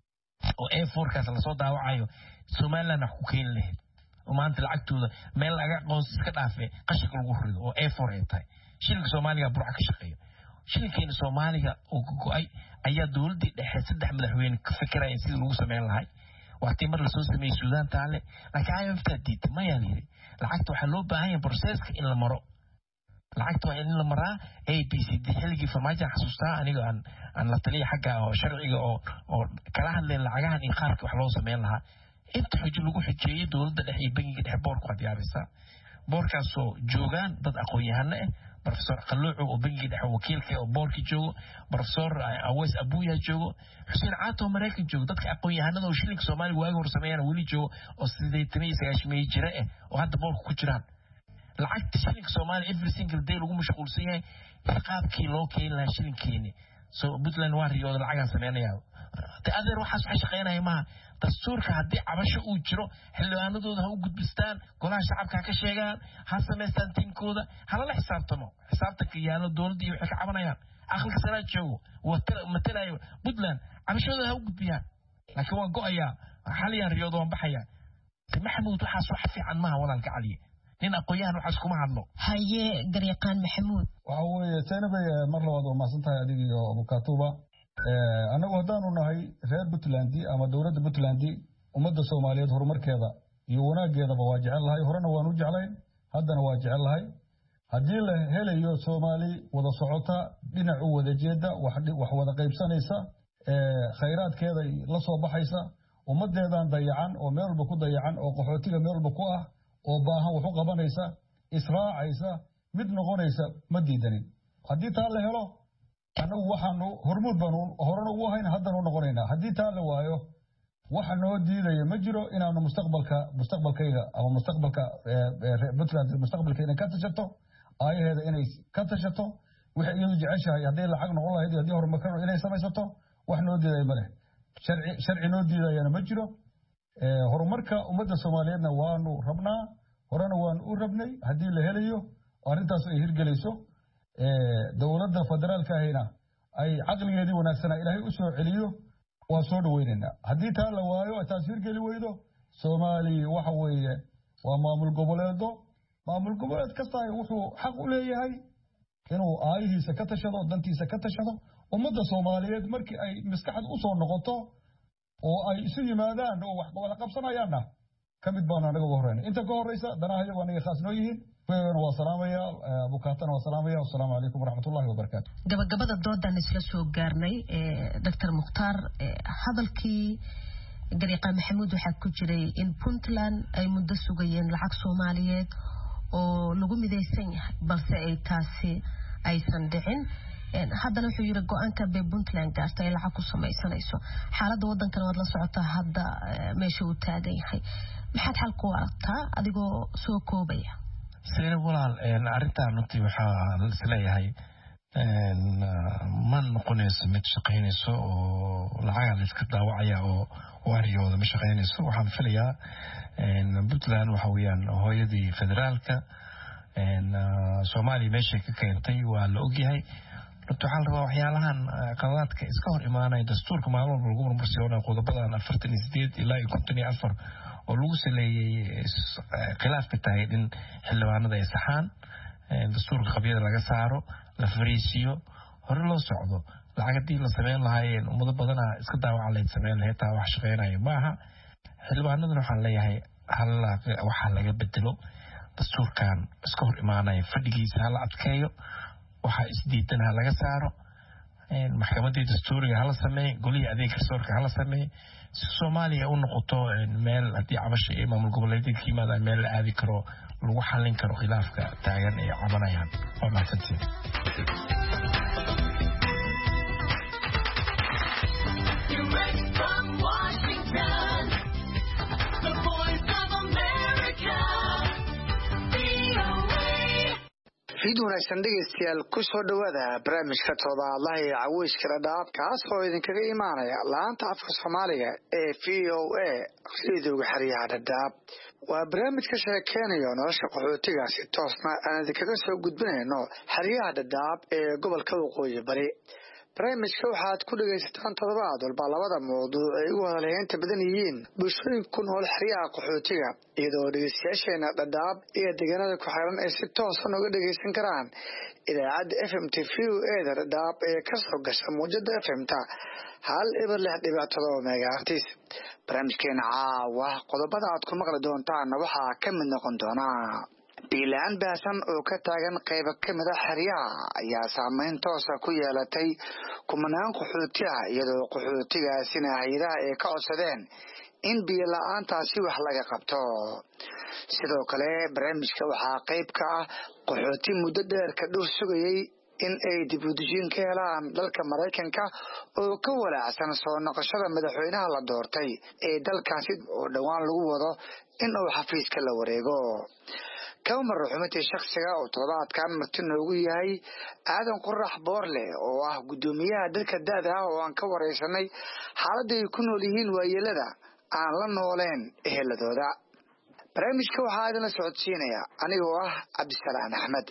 oo A four kaas la soo daawacayo Soomaaliland wax ku keen leh oo maanta lacagtooda meel laga qoys iska dhaafay qashka lagu rido oo A four ay tahay shilka Soomaaliga burca ka shaqeeyo shilkeena Soomaaliga oo go'ay ayaa dawladda dhexe saddex madaxweyne ka fikirayeen sidii lagu sameyn lahaa waqti mar la soo sameeyay Suudaan taale laakiin ay iftadid ma yaali lacagta waxa loo baahan yahay processka in la maro lacagta waa in la maraa A B C D xilligii farmaajo xasuustaa aniga aan aan la taliya xagga oo sharciga oo oo kala hadleen lacagahan in qaarka wax loo sameyn lahaa inta xujo lagu xijiyay dawladda dhexe iyo bangiga dhexe boorka waa diyaarisa boorkaas oo joogaan dad aqoon-yahano ah professor Qalluuco oo bangiga dhexe wakiilka oo boorka joogo professor Awees Abuya joogo Xuseen Caato Mareykan joogo dadka aqoon-yahanada oo shilinka Soomaaliga waaga hor sameeyana wali joogo oo siddeetan iyo sagaal jira ah oo hadda boorka ku jiraan lacagta shilinka Soomaaliya every single day lagu mashquulsan yahay qaabkii loo keen lahaa shilinkeeni so Puntland waa riyooda lacag sameeynaya adeer waxaas waxa shaqeynaya ma dastuurka hadii cabasho uu jiro xildhibaanadooda ha u gudbistaan golaha shacabka ka sheegaan ha sameystaan tinkooda hala la xisaabtamo xisaabtanka yaalo dawladda iyo waxa ka cabanayaan aqalka sare joogo wata matalayo Puntland cabashooda ha u gudbiyaan laakiin waa go'aya xaliyan riyooda waan baxaya Maxamuud waxaas wax fiican ma walaalka Cali nin aqoon waxaas kuma hadlo haye Gariiqaan Maxamuud waxa weeye Zeynabay mar labaad oo maasantahay adiga iyo Abukatuba ee anagu hadaan u nahay reer Puntland ama dawladda Puntland ummadda Soomaaliyeed horumarkeeda iyo wanaageeda waa jecel lahay horena waan u jeclayn haddana waa jecel lahay hadii la helayo Soomaali wada socota dhinac u wada jeeda wax wax wada qaybsanaysa ee khayraadkeeda la soo baxaysa ummadeedan dayacan oo meel walba ku dayacan oo qaxootiga meel walba ku ah oo baahan wax u qabanaysa israacaysa mid noqonaysa ma diidanin hadii taa la helo anagu waxaanu hormuud baan horena ugu hayn haddana u noqonaynaa hadii taa la waayo waxa noo diidaya ma jiro inaanu mustaqbalka mustaqbalkayga ama mustaqbalka Puntland mustaqbalkeena ka tashato ayaheeda inay ka tashato wixii iyadu jeceshahay hadii lacag noqon lahayd hadii horumarka inay samaysato wax noo diidaya ma leh sharci sharci noo diidayana ma jiro horumarka ummadda Soomaaliyeedna waanu rabnaa horena waan u rabnay hadii la helayo arintaas ay hirgelayso ee dawladda federaalka ahayna ay aqligeedii wanaagsanaa Ilaahay u soo celiyo waa soo dhaweynayna hadii taa la waayo taas hirgeli weydo Soomaaliya waxa weeye waa maamul goboleedo maamul goboleed kasta wuxuu xaq u leeyahay inuu aayihiisa ka tashado dantiisa ka tashado ummadda Soomaaliyeed markii ay maskaxad u soo noqoto oo ay isu yimaadaan oo wax wada qabsanayaanna kamid baan anaga ugu horeeyay inta ka horeysa danaha iyagu anaga khaas noo yihiin weeyna waa salaamaya Abukatana waa salaamaya assalaamu alaykum warahmatullaahi wabarakaatuh gabagabada doodan isla soo gaarnay ee Doctor Mukhtar hadalkii Gariiqaan Maxamuud waxa ku jiray in Puntland ay muddo sugayeen lacag Soomaaliyeed oo lagu midaysan yahay balse ay taasi aysan dhicin haddana wuxuu yiri go'aanka bay Puntland gaartay lacag ku samaysanayso xaaladda wadankan wad la socotaa hadda meesha uu taagan yahay maxaad xal ku aragtaa adigoo soo koobaya Zeynab walaal arintan runtii waxa la isleeyahay ma noqonayso mid shaqaynayso oo lacaga la iska daawacaya oo waariyooda ma shaqaynayso. waxaan filayaa Puntland waxa weeyaan hooyadii federaalka Soomaaliya meeshay ka keentay waa la ogyahay. runtii waxaa la rabaa waxyaalahan qaladaadka iska hor imaanaya dastuurka maalin walba lagu marmarsiyoonaya qodobadan afartan iyo sideed ilaa iyo konton iyo afar oo lagu saleeyey khilaafka tahay in xildhibaanada ay saxaan dastuurka qabyada laga saaro la fariisiyo hore loo socdo. lacag haddii la sameyn lahaayeen ummado badana iska daawaca layd sameyn lahayd taa wax shaqeynaya maaha. xildhibaanadana waxaan leeyahay waxaa laga bedelo dastuurkan iska hor imaanaya fadhigiisa hala adkeeyo, waxaa isdiidan ha laga saaro, maxkamadii dastuuriga hala sameey, golihii adeeg garsoorka hala sameey si Soomaaliya u noqoto meel haddii cabasho iyo maamul goboleedyada ka yimaadaan meel la aadi karo lagu xallin karo khilaafka taagan ee cabanayaan. waa mahadsantiin. fiid wanaagsan dhegeystayaal ku soo dhawaada barnaamijka toddobaadlaha ee caweyska dhadhaab kaas oo idinkaga imaanaya laanta afka Soomaaliga ee V O A radiyoga xariyaha dhadhaab. waa barnaamij ka sheekeynayo nolosha qaxootiga si toosna aan idinkaga soo gudbinayno xariyaha dhadhaab ee gobolka Waqooyi Bari. barnaamijka waxaad ku dhageysataan toddobaad walba labada mowduuc ay ugu hadalheynta badan yihiin bulshooyinka ku nool xeryaha qaxootiga, iyadoo dhegeystayaasheena dhadhaab iyo deegaanada ku xeeran ay si toosan uga dhageysan karaan idaacadda F M T V O A da dhadhaab ee ka soo gasha muujada F M ta hal eber lix dhibic todoba megahertz. barnaamijkeena caawa qodobada aad ku maqli doontaan waxaa ka mid noqon doona biilaan baasan oo ka taagan qaybo ka mid ah xeryaha ayaa saameyn toos ah ku yeelatay kumanaan qaxooti ah, iyadoo qaxootigaasina hay'adaha ay ka codsadeen in biyo la'aantaasi wax laga qabto. sidoo kale barnaamijka waxaa qayb ka ah qaxooti muddo dheer ka dhul sugayay in ay dib u dejin ka helaan dalka Mareykanka oo ka walaacsan soo noqoshada madaxweynaha la doortay ee dalkaasi oo dhawaan lagu wado in uu xafiiska la wareego. كامر رحمتي شخصية وطلعت كان متنوع وياي هذا قرح بورله واه قدوميها دلك الدادة وان كور يسمي حالة يكونوا ليهين ويلدا عن لنولين إهلا دودا برامج كو هذا سعود سينيا أنا واه عبد السلام أحمد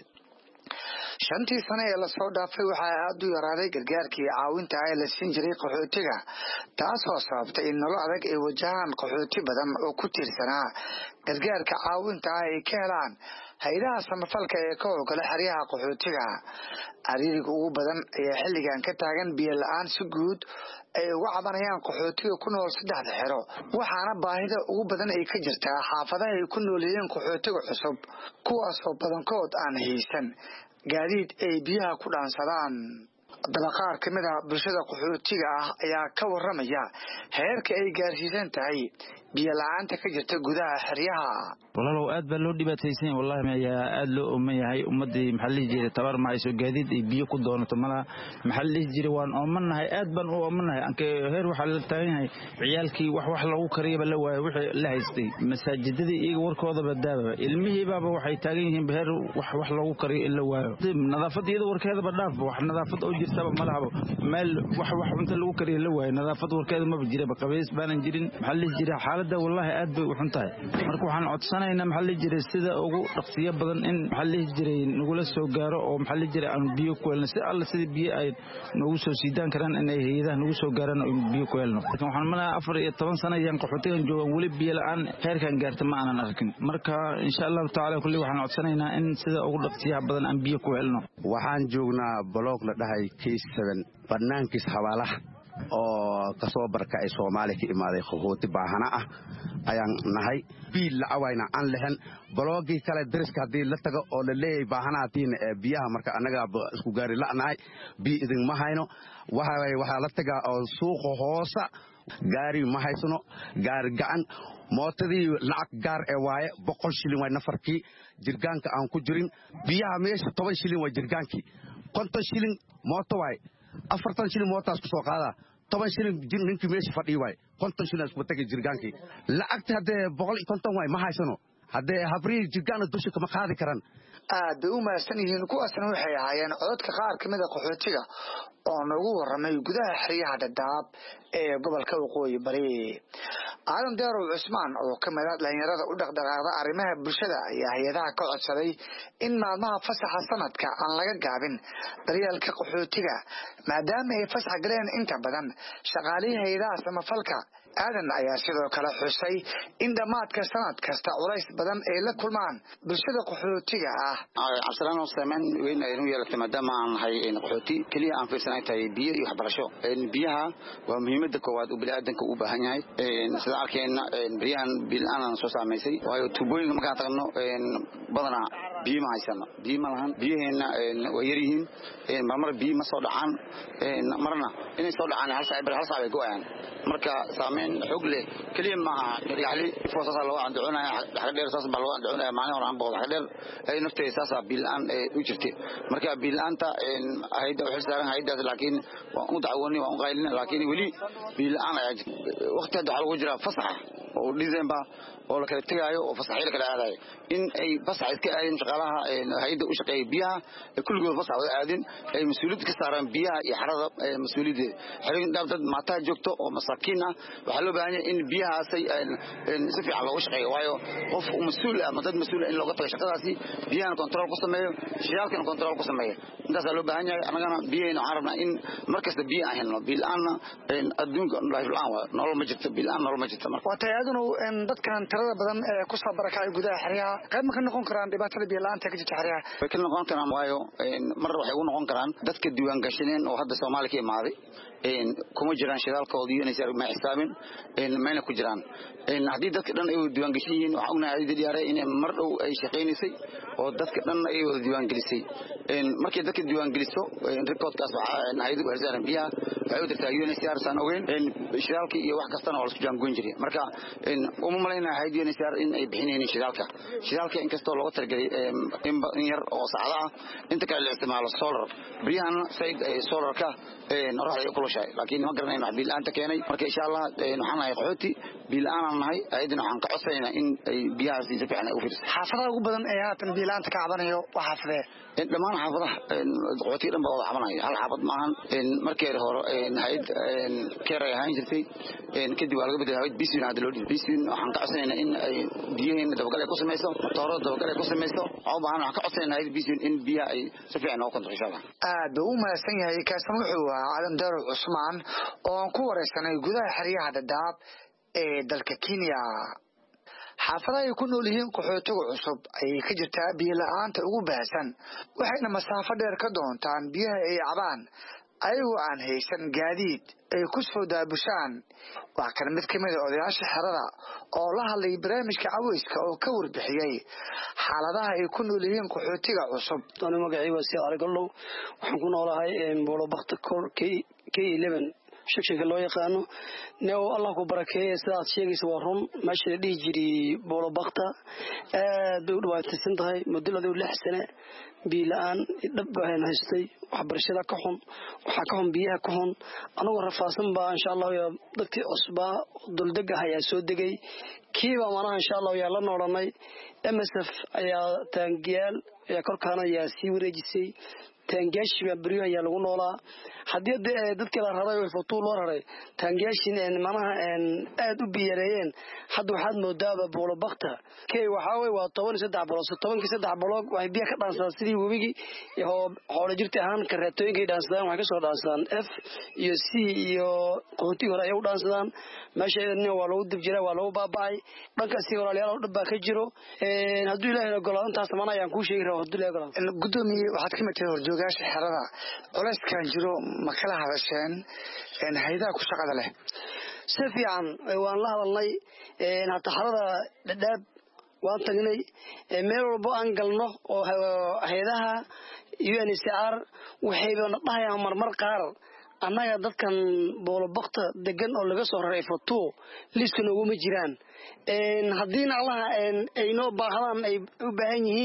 shantii sano ee la soo dhaafay waxa aad u yaraaday gargaarkii caawinta ay la siin jiray qaxootiga, taasoo sababtay in nolol adag ay wajahaan qaxooti badan oo ku tiirsanaa gargaarka caawinta ay ka helaan hay'adaha samafalka ee ka howlgala xeryaha qaxootiga. Ariiriga ugu badan ayaa xilligan ka taagan biyo la'aan si guud ay uga cabanayaan qaxootiga ku nool saddexda xero, waxaana baahida ugu badan ay ka jirtaa xaafadaha ay ku nool yihiin qaxootiga cusub, kuwaasoo badankood aan haysan gaadiid ay biyaha ku dhaansadaan. Dalaqaar ka mid ah bulshada qaxootiga ah ayaa ka waramaya heerka ay gaarsiisan tahay biyo la'aanta ka jirta gudaha xeryaha. walaalow aad baa loo dhibaataysan wallahi ma yaa aad loo ooman yahay ummadii maxalli jiray tabar ma hayso gaadiid iyo biyo ku doonato mala maxalli jiray waan oomanahay aad baan u oomanahay anka heer waxa la taaganahay ciyaalkii wax wax lagu kariyaba la waayay wixii la haystay masaajidada iyaga warkooda badaaba ilmihii baaba waxay taagan yihiin beer wax wax lagu kariyo la waayo nadaafad iyada warkeeda badhaaf wax nadaafad oo jirtaba malaha meel wax wax inta lagu kariyo la waayo nadaafad warkeeda ma jiraba qabeys baanan jirin maxalli jiray xaaladda wallahi aad bay u xuntahay. marka waxaan codsanayna maxalli jiray sida ugu dhaqsiyo badan in maxalli jiray nagula soo gaaro oo maxalli jiray aan biyo ku helno si alla sida biyo ay nagu soo siidaan karaan in ay hay'adaha nagu soo gaaraan oo biyo ku helno. laakiin waxaan malaha afar iyo toban sano ayaan qaxootigan joogan wali biyo la'aan heerkan gaartay ma aanan arkin. marka insha Allah taala kulli waxaan codsanaynaa in sida ugu dhaqsiyaha badan aan biyo ku helno. waxaan joognaa block la dhahay K seven banaankiis xawaalaha oo ka soo barkay Soomaaliya ka imaaday qaxooti baahana ah ayaan nahay biil la awayna aan lahan blogii kale dariska hadii la tago oo la leeyahay baahanatiin biyaha marka anaga isku gaari la'nahay bi idin ma hayno waxa waxa la tagaa oo suuqa hoosa gaari ma haysano gaar gacan mootadii lacag gaar ee waaye boqol shilin way nafarkii jirgaanka aan ku jirin biyaha meesha toban shilin way jirgaankii konton shilin mooto way afartan shilin mootaas ku soo qaada toban shilin ninkii meesha fadhiyo way konton shilin isku tagay jirgaankii lacagta hadee boqol iyo konton way ma haysano hadee habri jirgaana dusha kama qaadi karan aad bay u mahadsan yihiin kuwaasna waxay ahaayeen codadka qaar ka mid a qaxootiga oo nagu waramay gudaha xeryaha Dadaab ee gobolka Waqooyi Bari. Aadan Deerow Cusmaan oo ka mid ah dhalinyarada u dhaqdhaqaaqda arrimaha bulshada ayaa hay'adaha ka codsaday in maalmaha fasaxa sanadka aan laga gaabin daryeelka qaxootiga maadaama ay fasax galeen inta badan shaqaalihi hay'adaha samafalka. aadan ayaa sidoo kale xusay in dhamaadka sanad kasta culays badan ay la kulmaan bulshada qaxootiga ah. Cabsalaan oo sameyn weyn ay u yeelatay maadaama aan hay in qaxooti kaliya aan fiirsanay tahay biyo iyo waxbarasho. Biyaha waa muhiimada koowaad oo bini'aadanka u baahan yahay. Sida arkayna biyahan bil aan soo saameysay waayo tubooyinka markaan tagno badana biyo ma haysano biyo ma lahan biyaheena way yar yihiin marmar biyo ma soo dhacaan marna inay soo dhacaan hal saac hal saac ay go'ayaan marka saameyn xog leh kaliya ma aha yaali foosasa loo anducunaya xaq dheer saas baa loo anducunaya maalin hore aan boqol xaq dheer ay naftay saasa bil aan u jirtay marka bil aanta hay'ada waxay saaran hay'ada laakiin waa u dacwoonay waa u qaylin laakiin wali bil aan ay waqti hada lagu jira fasax oo December oo la kala tagayo oo fasaxay la kala aaday in ay fasax iska aadin shaqaalaha hay'ada u shaqeeyay biyaha kulligood fasax wada aadin ay mas'uuliyad ka saaraan biyaha iyo xarada mas'uuliyadda xarin dad maata joogto oo masaakiin ah waxa loo baahan yahay in biyahaas ay si fiican loo shaqeeyo waayo qof mas'uul ah dad mas'uul in looga tago shaqadaasi biyaha control ku sameeyo shaqaalkan control ku sameeyo intaas loo baahan yahay anagana biyaha aan rabnaa in markasta biyo aan helno bil aan adduunka life laan nolol ma jirto bil aan nolol ma jirto marka waxa ayaduna in dadkan tirada badan ee ku soo barakay gudaha xeryaha qayb ma ka noqon karaan dhibaatada biyo la'aanta ka jirta xeryaha way ka noqon karaan waayo mar waxay u noqon karaan dadka diiwaan gashaneen oo hadda Soomaaliya ka imaaday in kuma jiraan shidaalkoodii inay sar ma xisaabin in meena ku jiraan in hadii dadka dhan ay diiwaan gashan yihiin waxa ognahay ay diyaareen in mar dhow ay shaqeynaysay oo dadka dhan ay wada diiwaan gelisay in markii dadka diiwaan geliso in reportkaas waxa hay'adu warsaaran biyaha waxay u dirtaa U N H C R san ogeyn in shidaalka iyo wax kastana oo la isku jaangoyn jiray marka in uma maleynaa hay'adu U N H C R in ay bixinayeen shidaalka shidaalka in kastoo looga targelay in yar oo saacada ah inta kale la isticmaalo solar biyahan sayd solarka in raxay ku shay laakiin ma garanayno bil aanta keenay marka insha Allah waxaan nahay qaxooti bil aan nahay ayadina waxaan ka codsaynaa in ay biyahaas si fiican u fiirso xaafadaha ugu badan ee haatan bil aanta ka cabanayo waxa xafadee in dhamaan xaafadaha qaxooti dhan baa wada cabanaya hal xaafad ma ahan in markii hore in hay'ad keeray ahaan jirtay in kadib waa laga bedelay hay'ad bisin hadda loo dhigay bisin waxaan ka codsaynaa in ay biyaheena dabagal ay ku sameeyso tooro dabagal ay ku sameeyso oo baahan waxaan ka codsaynaa hay'ad bisin in biyaha ay si fiican u kontrol insha Allah aad u mahadsan yahay kaasan wuxuu ahaa Aadan Deerow Cusmaan oo ku wareysanay gudaha xeryaha Dadaab ee dalka Kenya. xaafadaha ay ku nool yihiin qaxootiga cusub ay ka jirtaa biyo la'aanta ugu baahsan waxayna masaafo dheer ka doontaan biyaha ay cabaan ayagoo aan haysan gaadiid ay ku soo daabushaan. waa kan mid ka mid ah odayaasha xerada oo la hadlay barnaamijka caweyska oo ka warbixiyay xaaladaha ay ku nool yihiin qaxootiga cusub. Tani magacayga waa si aragalow waxaan ku noolahay Boolo Bakta K eleven shaqsiga loo yaqaano neew Allah ku barakeeyo sidaad sheegayso waa run meesha la dhigi jiray Boolo Bakta aad u dhawaataysan tahay muddo lix sano biyo la'aan dhab baan haystay waxbarashada ka xun waxa ka xun biyaha ka xun anagu rafaasan baa insha Allah dadkii cusba duldaga ayaa soo degay kiiba mana insha Allah yaa la noolanay M S F ayaa taangiyaal ayaa korkaana ayaa sii wareejisay taangaashiga bariyo ayaa lagu noolaa hadii dadka la raray oo foto loo raray taangaashin ee manaha aad u biyareeyeen hadda waxaad moodaa Boolo Bakta kay waxa way waa toban iyo saddex boloog toban iyo saddex boloog waxay biyo ka dhaansadaan sidii wabigi iyo xoolo jirta ahaan kareetooyinka dhaansadaan waxay ka soo dhaansadaan F iyo C iyo qooti hore ay u dhaansadaan meesha waa lagu dib jiray waa lagu baabay dhanka si walaalayaal dhab ka jiro ee haduu Ilaahay ogolaado intaas mana ayaan ku sheegi rahaa haduu Ilaahay ogolaado gudoomiye waxaad ka mid tahay horjoogaasha xerada culayskan jiro ma kala hadasheen in hay'adaha ku shaqada leh si fiican waan la hadalnay in hata xerada dhadhaab waan tagnay meel walba aan galno oo hay'adaha U N H C R waxay dhaayaan marmar qaar annaga dadkan Boolo Bakta degan oo laga soo raray foto liiska noogu ma jiraan in hadii Allah ay noo baahdaan ay u baahan yihiin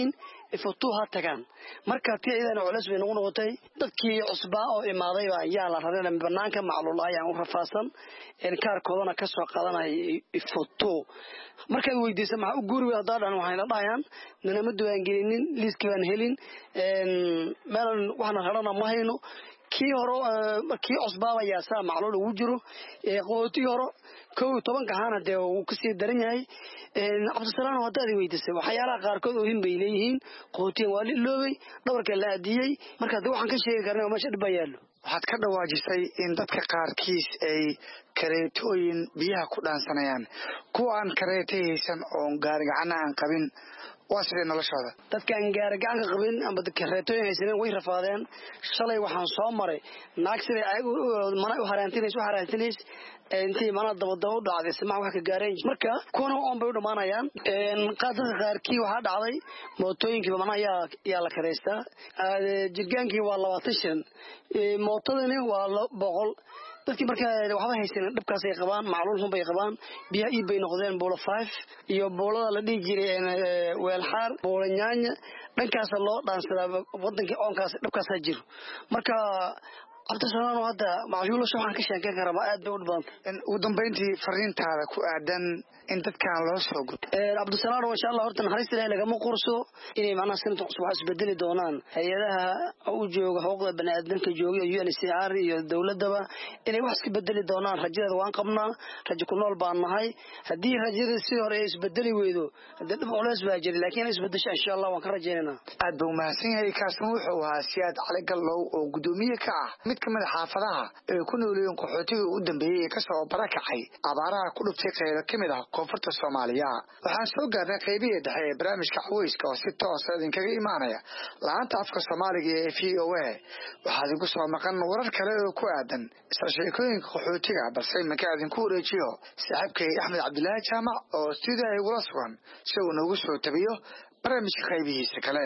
ifutu ha tagaan marka tii idana culays bay nagu noqotay dadkii cusbaa oo imaaday baa yaa la raray banaanka macluul ayaan u rafaasan in kaarkoodana ka soo qaadanay ifutu marka ay weydiisay ma u guuri wadaadan waxayna dhayaan nanama duwaan gelinin liiska baan helin een meel waxna harana ma hayno kii horo markii cusbaa yaa saa macluul ugu jiro ee qooti horo kow toban kahana de uu ka sii daran yahay een Cabdisalaam wadaadi weydiisay waxyaalaha qaar kood oo hin bay leeyihiin qootiin waa liloobay dhabarka la aadiyay marka waxaan ka sheegi karnaa meesha dhib yaalo waxaad ka dhawaajisay in dadka qaarkiis ay kareetooyin biyaha ku dhaansanayaan kuwa aan kareetaysan oo gaarigacana aan qabin waasay noloshooda dadka aan gaarigacana qabin ama dadka kareetooyin haysan way rafaadeen shalay waxaan soo maray naag sida ay mana u haraantinayso haraantinayso intii mana dabada u dhacday samax wax ka gaareen marka kuna oo bay u dhamaanayaan een qaadada qaarkii waxa dhacday mootooyinkii mana yaa yaa la kareystaa jirgaankii waa labaatan shan ee mootadani waa boqol dadkii marka waxba haysan dhibkaas ay qabaan macluul hum bay qabaan biyaha ii bay noqdeen boolo five iyo boolada la dhigi jiray weel xaar boolo nyaanya dhankaas loo dhaansadaa wadankii oonkaas dhibkaas jiro marka Cabdisalaam hada macluul waxaan ka sheekan karaa ma aad bay u dhibaan in ugu dambeyntii fariintaada ku aadan in dadkan loo soo gud ee Cabdisalaam insha Allah horta naxariis ilaahay laga ma qorso inay macnaha sanad cusub wax isbedeli doonaan hay'adaha u jooga xuquuqda bani'aadamka jooga U N H C R iyo dawladaba inay wax iska bedeli doonaan rajada waan qabnaa rajo ku nool baan nahay hadii rajada si hore ay isbedeli weydo dad culays baa jira laakiin isbedesho insha Allah waan ka rajaynaynaa aad buu mahadsan yahay kaasna wuxuu ahaa Siyaad Cali Gallow oo gudoomiye ka ah mid kamid xaafadaha ee ku nooliyeen qaxootiga u dambeeyay ee ka soo barakacay abaaraha ku dhuftay qaybo kamid ah koonfurta Soomaaliya waxaan soo gaarnay qaybihii dhexe ee barnaamijka Caweyska oo si toos ah idinkaga imaanaya laanta afka Soomaaliga ee V O A waxaad igu soo maqan warar kale oo ku aadan isla sheekooyinka qaxootiga balse marka idin ku wareejiyo saaxiibkay Axmed Cabdullaahi Jaamac oo studio ay wada sugan si uu noogu soo tabiyo barnaamijka qaybihiisa kale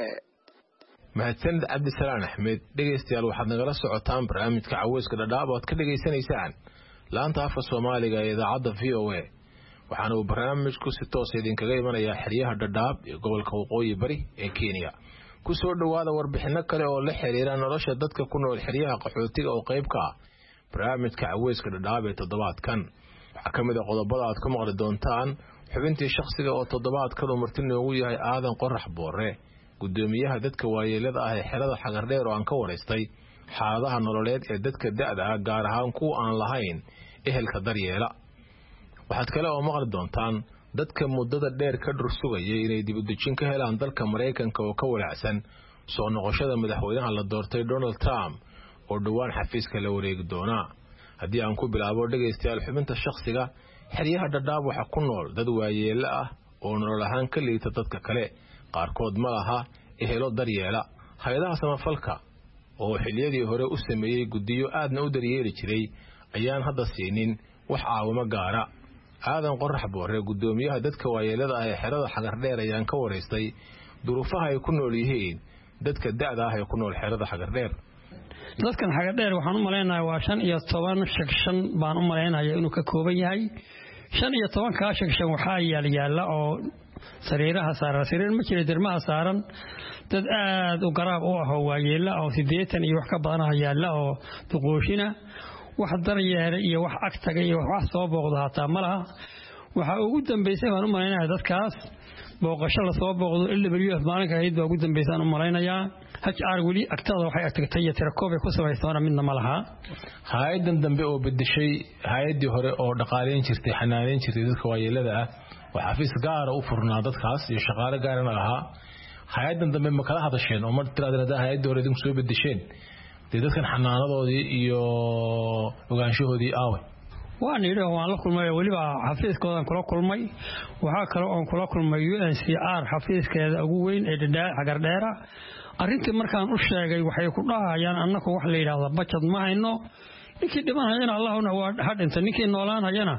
mahadsanid Cabdisalaam Axmed dhageystayaal waxaad nagala socotaan barnaamijka Caweyska Dhadhaab oo ka dhageysanaysaan laanta afka Soomaaliga ee idaacadda V O A waxaana uu barnaamijku si toos ah idinkaga imanayaa xiriyaha Dhadhaab ee gobolka Waqooyi Bari ee Kenya ku soo dhawaada warbixino kale oo la xiriira nolosha dadka ku nool xiriyaha qaxootiga oo qayb ka ah barnaamijka Caweyska Dhadhaab ee toddobaadkan waxa kamid ah qodobada aad ku maqli doontaan xubintii shakhsiga oo toddobaadkan uu marti noogu yahay Aadan Qorax Boore gudoomiyaha dadka waayeelada ah ee xerada Xagardheer oo aan ka wareystay xaaladaha nololeed ee dadka da'da ah gaar ahaan kuwa aan lahayn ehelka daryeela waxaad kale oo maqli doontaan dadka muddada dheer ka dhursugayay inay dib u dejin ka helaan dalka Mareykanka oo ka walaacsan soo noqoshada madaxweynaha la doortay Donald Trump oo dhawaan xafiiska la wareegi doona haddii aan ku bilaabo dhageystayaal xubinta shakhsiga xeryaha Dhadhaab waxa ku nool dad waayeelo ah oo nolol ahaan ka liita dadka kale qaarkood ma laha ehelo daryeela hay'adaha samafalka oo xilliyadii hore u sameeyay gudiyo aadna u daryeeli jiray ayaan hadda siinin wax caawimo gaara Aadan Qorax Boore gudoomiyaha dadka waayeelada ah ee xerada Xagardheer ayaan ka wareystay duruufaha ay ku nool yihiin dadka da'da ah ee ku nool xerada Xagardheer dadkan Xagardheer waxaan u maleynayaa waa shan iyo toban shakshan baan u maleynayaa inuu ka kooban yahay shan iyo toban ka shakshan waxa yaal yaala oo sariiraha saaran sariir ma jira dirmaha saaran dad aad u garaab u ah oo waayeela oo sideetan iyo wax ka badan yaala oo duqooshina wax daryeer iyo wax agtaga iyo wax soo booqdo hata malaha waxa ugu dambeysay waan u maleynayaa dadkaas booqasho la soo booqdo L W F maalinka ay ugu dambeysay aan u maleynayaa H R wali agtada waxay agtagtay tirakoob ku sameeyay midna malaha hay'adan dambe oo bedeshay hay'adii hore oo dhaqaaleyn jirtay xanaaneyn jirtay dadka waayeelada ah waxa xafiis gaar ah u furnaa dadkaas iyo shaqaale gaar ah lahaa hay'adan dambe ma kala hadasheen oo martii tiraahdo hay'adii hore idin soo bedesheen dadkan xanaanadoodii iyo ogaanshahoodii aawe waan yiri waan la kulmay waliba xafiiskoodan kula kulmay waxa kale oo kula kulmay U N H C R xafiiskeeda ugu weyn ee Dhadhaab Xagardheer arrintii markaan u sheegay waxay ku dhahayaan annaka wax la yiraahdo budget ma hayno ninkii dhimanayna Allahuna waa hadinta ninkii noolaanayana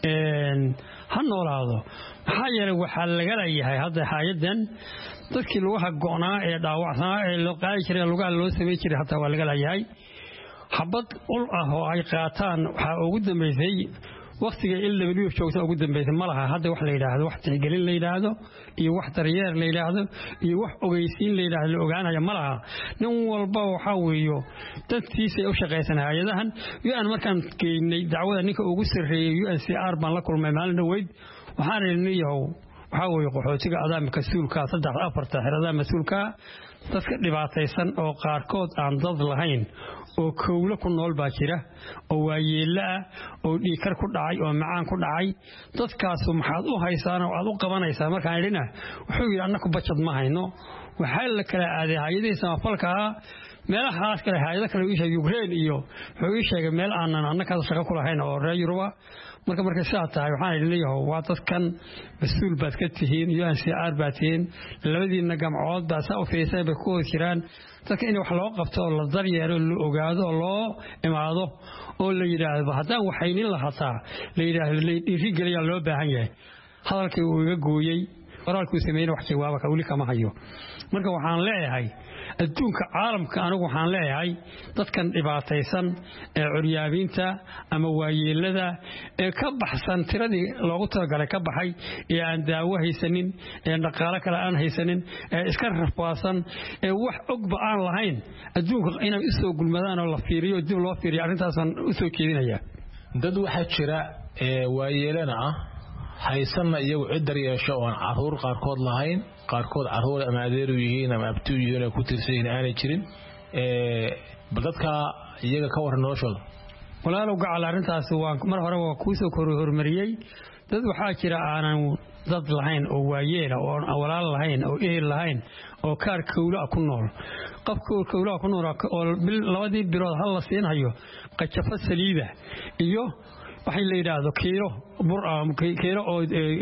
een ha noolaado maxaa yeelay waxa laga leeyahay hadda hay'adan dadkii lugaha go'naa ee dhaawacnaa ee loo qaadi jiray lugaha loo sameeyay jiray hatta waa laga leeyahay habad ul ah oo ay qaataan waxa ugu dambeysay waqtiga il w joogta ugu dambeysay ma laha hadda wax la yiraahdo wax tixgelin la yiraahdo iyo wax daryeer la yiraahdo iyo wax ogeysiin la yiraahdo la ogaanayo ma laha nin walba waxa weeyo dadkiisa u shaqeysan hay'adahan U N markaan keenay dacwada ninka ugu sareeyay U N C R baan la kulmay maalin dhaweyd waxaan leeyahay waxa weeyo qaxootiga adaamka suulka saddex afarta xirada mas'uulka dadka dhibaataysan oo qaarkood aan dad lahayn oo kowlo ku nool baa jira oo waayeela oo dhiikar ku dhacay oo macaan ku dhacay dadkaas maxaad u haysaan oo aad u qabanaysaa markaan idhina wuxuu yiri annaku bajad ma hayno waxa la kala aaday hay'adaha samafalka meelahaas kale hay'adaha kale u sheegay Ukraine iyo wuxuu sheegay meel aanan annaka shaqo ku lahayn oo reer Yurub marka marka sidaa tahay waxaan leeyahay waa dadkan mas'uul baad ka tihiin U N C R baad tihiin labadiina gamcood baa saa u fiirsay bay ku jiraan dadka in wax loo qabto oo la daryeero la ogaado oo loo imaado oo la yiraahdo haddaan waxaynin la hataa la yiraahdo la dhiiri geliya loo baahan yahay hadalkii uu iga gooyay qoraalku sameeyay wax jawaab ka wali kama hayo marka waxaan leeyahay adduunka caalamka anigu waxaan leeyahay dadkan dhibaataysan ee curyaabiinta ama waayeelada ee ka baxsan tiradii loogu talagalay ka baxay ee aan daawo haysanin ee dhaqaale kale aan haysanin ee iska rafaasan ee wax ogba aan lahayn adduunka inay u soo gulmadaan oo la fiiriyo dib loo fiiriyo arintaasan u soo jeedinaya dad waxa jira ee waayeelana ah haysanna iyagu cid yeesho oo caruur qaarkood lahayn qaarkood caruur ama adeer yihiin ama abtu yihiin ku tirsan aanay jirin ee dadka iyaga ka waran noloshooda walaalow gacal arintaas waa mar hore waa ku soo hormariyay dad waxa jira aanan dad lahayn oo waayeel oo walaal lahayn oo ehel lahayn oo kaar kowla ku nool qof kowla ku nool oo labadii bilood hal la siinayo qajafa saliida iyo waxay leeyahay kiiro bur kiiro oo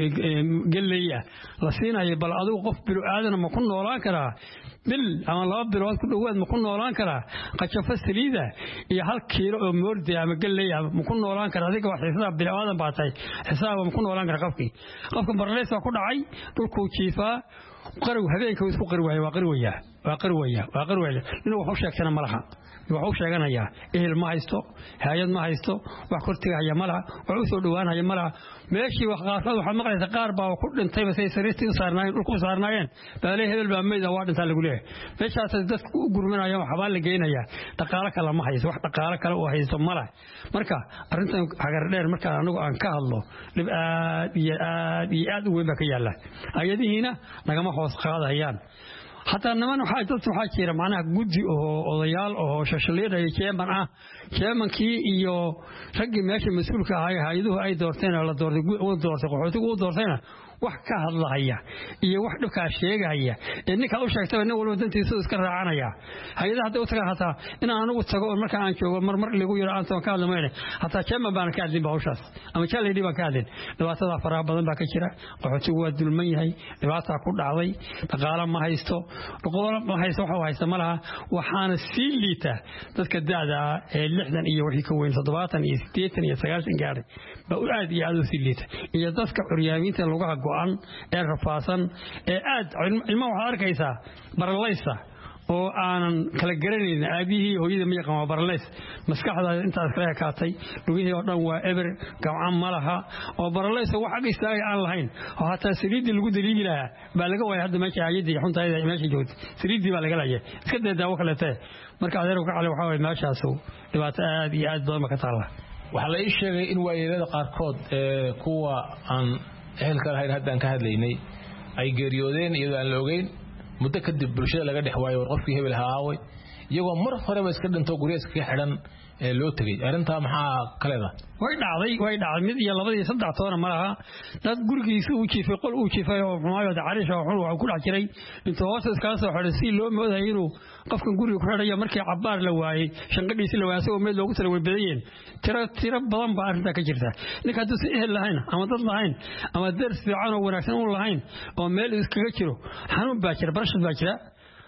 galeeya la siinayo bal adigu qof bil aadan ma ku noolaan karaa bil ama laba bilood ku dhawaad ma ku noolaan karaa qajafa saliida iyo hal kiiro oo moordi ama galeeya ma ku noolaan karaa adiga wax xisaab bil aadan baatay xisaab ma ku noolaan karaa qofkii qofka barleesa ku dhacay dhulku jiifaa qarw habeenka isku qarwaya waa qarwaya waa qarwaya waa qarwaya inuu wax u sheegtana malaha wuxuu sheeganayaa ehel ma haysto hay'ad ma haysto wax kortigaya malaha wax u soo dhawaanaya malaha meeshii wax qaarkood waxa maqlaysa qaar baa ku dhintay basay sariirtii saarnaayeen dhulku saarnaayeen baalay hebel baa meeyda waa dhinta lagu leeyahay meeshaas dadku u gurmanayaan waxa baa la geenaya dhaqaale kale ma haysto wax dhaqaale kale oo haysto malaha marka arintan hagar dheer marka anagu aan ka hadlo dib aad iyo aad iyo aad u weyn baa ka yaala ayadihiina nagama hoos qaadayaan hatta naman waxa dad waxa jira macnaha gudi oo odayaal oo shashaleeday jeeman ah jeemankii iyo ragii meesha mas'uulka ahaa hay'aduhu ay doorteen oo la doortay oo doortay qaxootigu u doortayna wax ka hadlaya iyo wax dhibka sheegaya in ninka u sheegtay in walba dantiisa iska raacanaya hay'adaha hadda u taga hataa in aan ugu tago marka aan joogo mar mar lagu yiro aan toon ka hadlamayna hataa jeeman baan ka hadlin bawshaas ama jaalay baan ka hadlin dhibaatada faraha badan baa ka jira qaxootigu waa dulman yahay dhibaata ku dhacday dhaqaale ma haysto dhaqaale ma haysto waxa haysta malaha waxaana sii liita dadka daada ee lixdan iyo wixii ka weyn toddobaatan iyo siddeetan iyo sagaashan gaaray baa aad iyo aad u sii liita iyo dadka curyaaminta lagu go'an ee rafaasan ee aad ilmo waxa arkaysa barlaysa oo aanan kala garanayn aabihii hooyada ma yaqaan waa barlays maskaxda intaas kala kaatay lugihii oo dhan waa eber gacan malaha oo barlays wax ag istaagay aan lahayn oo hataa saliid lagu daliili lahaa baa laga waayay hadda meesha ayadii xuntaayda meesha joogta saliid baa laga laayay iska daawo kale tahay marka adeer uga cali waxa way meeshaas dhibaato aad iyo aad badan ka taala waxa la ii sheegay in waayeelada qaarkood ee kuwa aan ehelka lahayn haddaan ka hadlaynay ay geeriyoodeen iyadoo aan la ogeyn muddo kadib bulshada laga dhex waayo war qofkii hebel haaway iyagoo mar horeba iska dhinto guriyada ka xidhan ee loo tagay arinta maxaa kaleeda way dhacday way dhacday mid iyo labadii saddex toona malaha dad gurigiisa uu jiifay qol uu jiifay oo xumaayada cariisha wuxuu wax ku dhac jiray inta hoos iska soo xidhay si loo mooday inuu qofkan guriga ku xidhay markii cabaar la waayay shanqadhiisa la waayay oo meel loogu tala way badayeen tira tira badan baa arinta ka jirta ninka haduu si ehel lahayn ama dad lahayn ama dars fiican oo wanaagsan u lahayn oo meel iskaga jiro xanuun baa jira barashad baa jira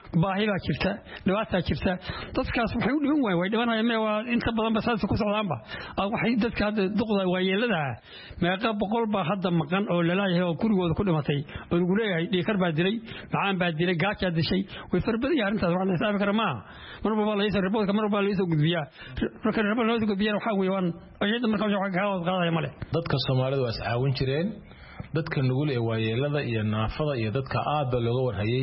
baahi baa jirta dhibaataa jirta dadkaas waxay u dhiban waayeen way dhibanayaan mee waa inta badan ba saas ku socdaanba waxay dadka hadda duqda waayeelada meeqa boqol baa hadda maqan oo lalayahay oo gurigooda ku dhimatay oo ugu leeyahay dhiikar baa dilay macaan baa dilay gaaja dishay way farbadiyay arrintaas wax la xisaabi kara ma marba baa la isoo riboodka marba baa la isoo gudbiyaa marka ribood loo gudbiyaa waxa weeyaan ayada marka waxa ka wada qaadaya male dadka Soomaalidu waa iscaawin jireen dadka nugul ee waayeelada iyo naafada iyo dadka aad ba looga warhayay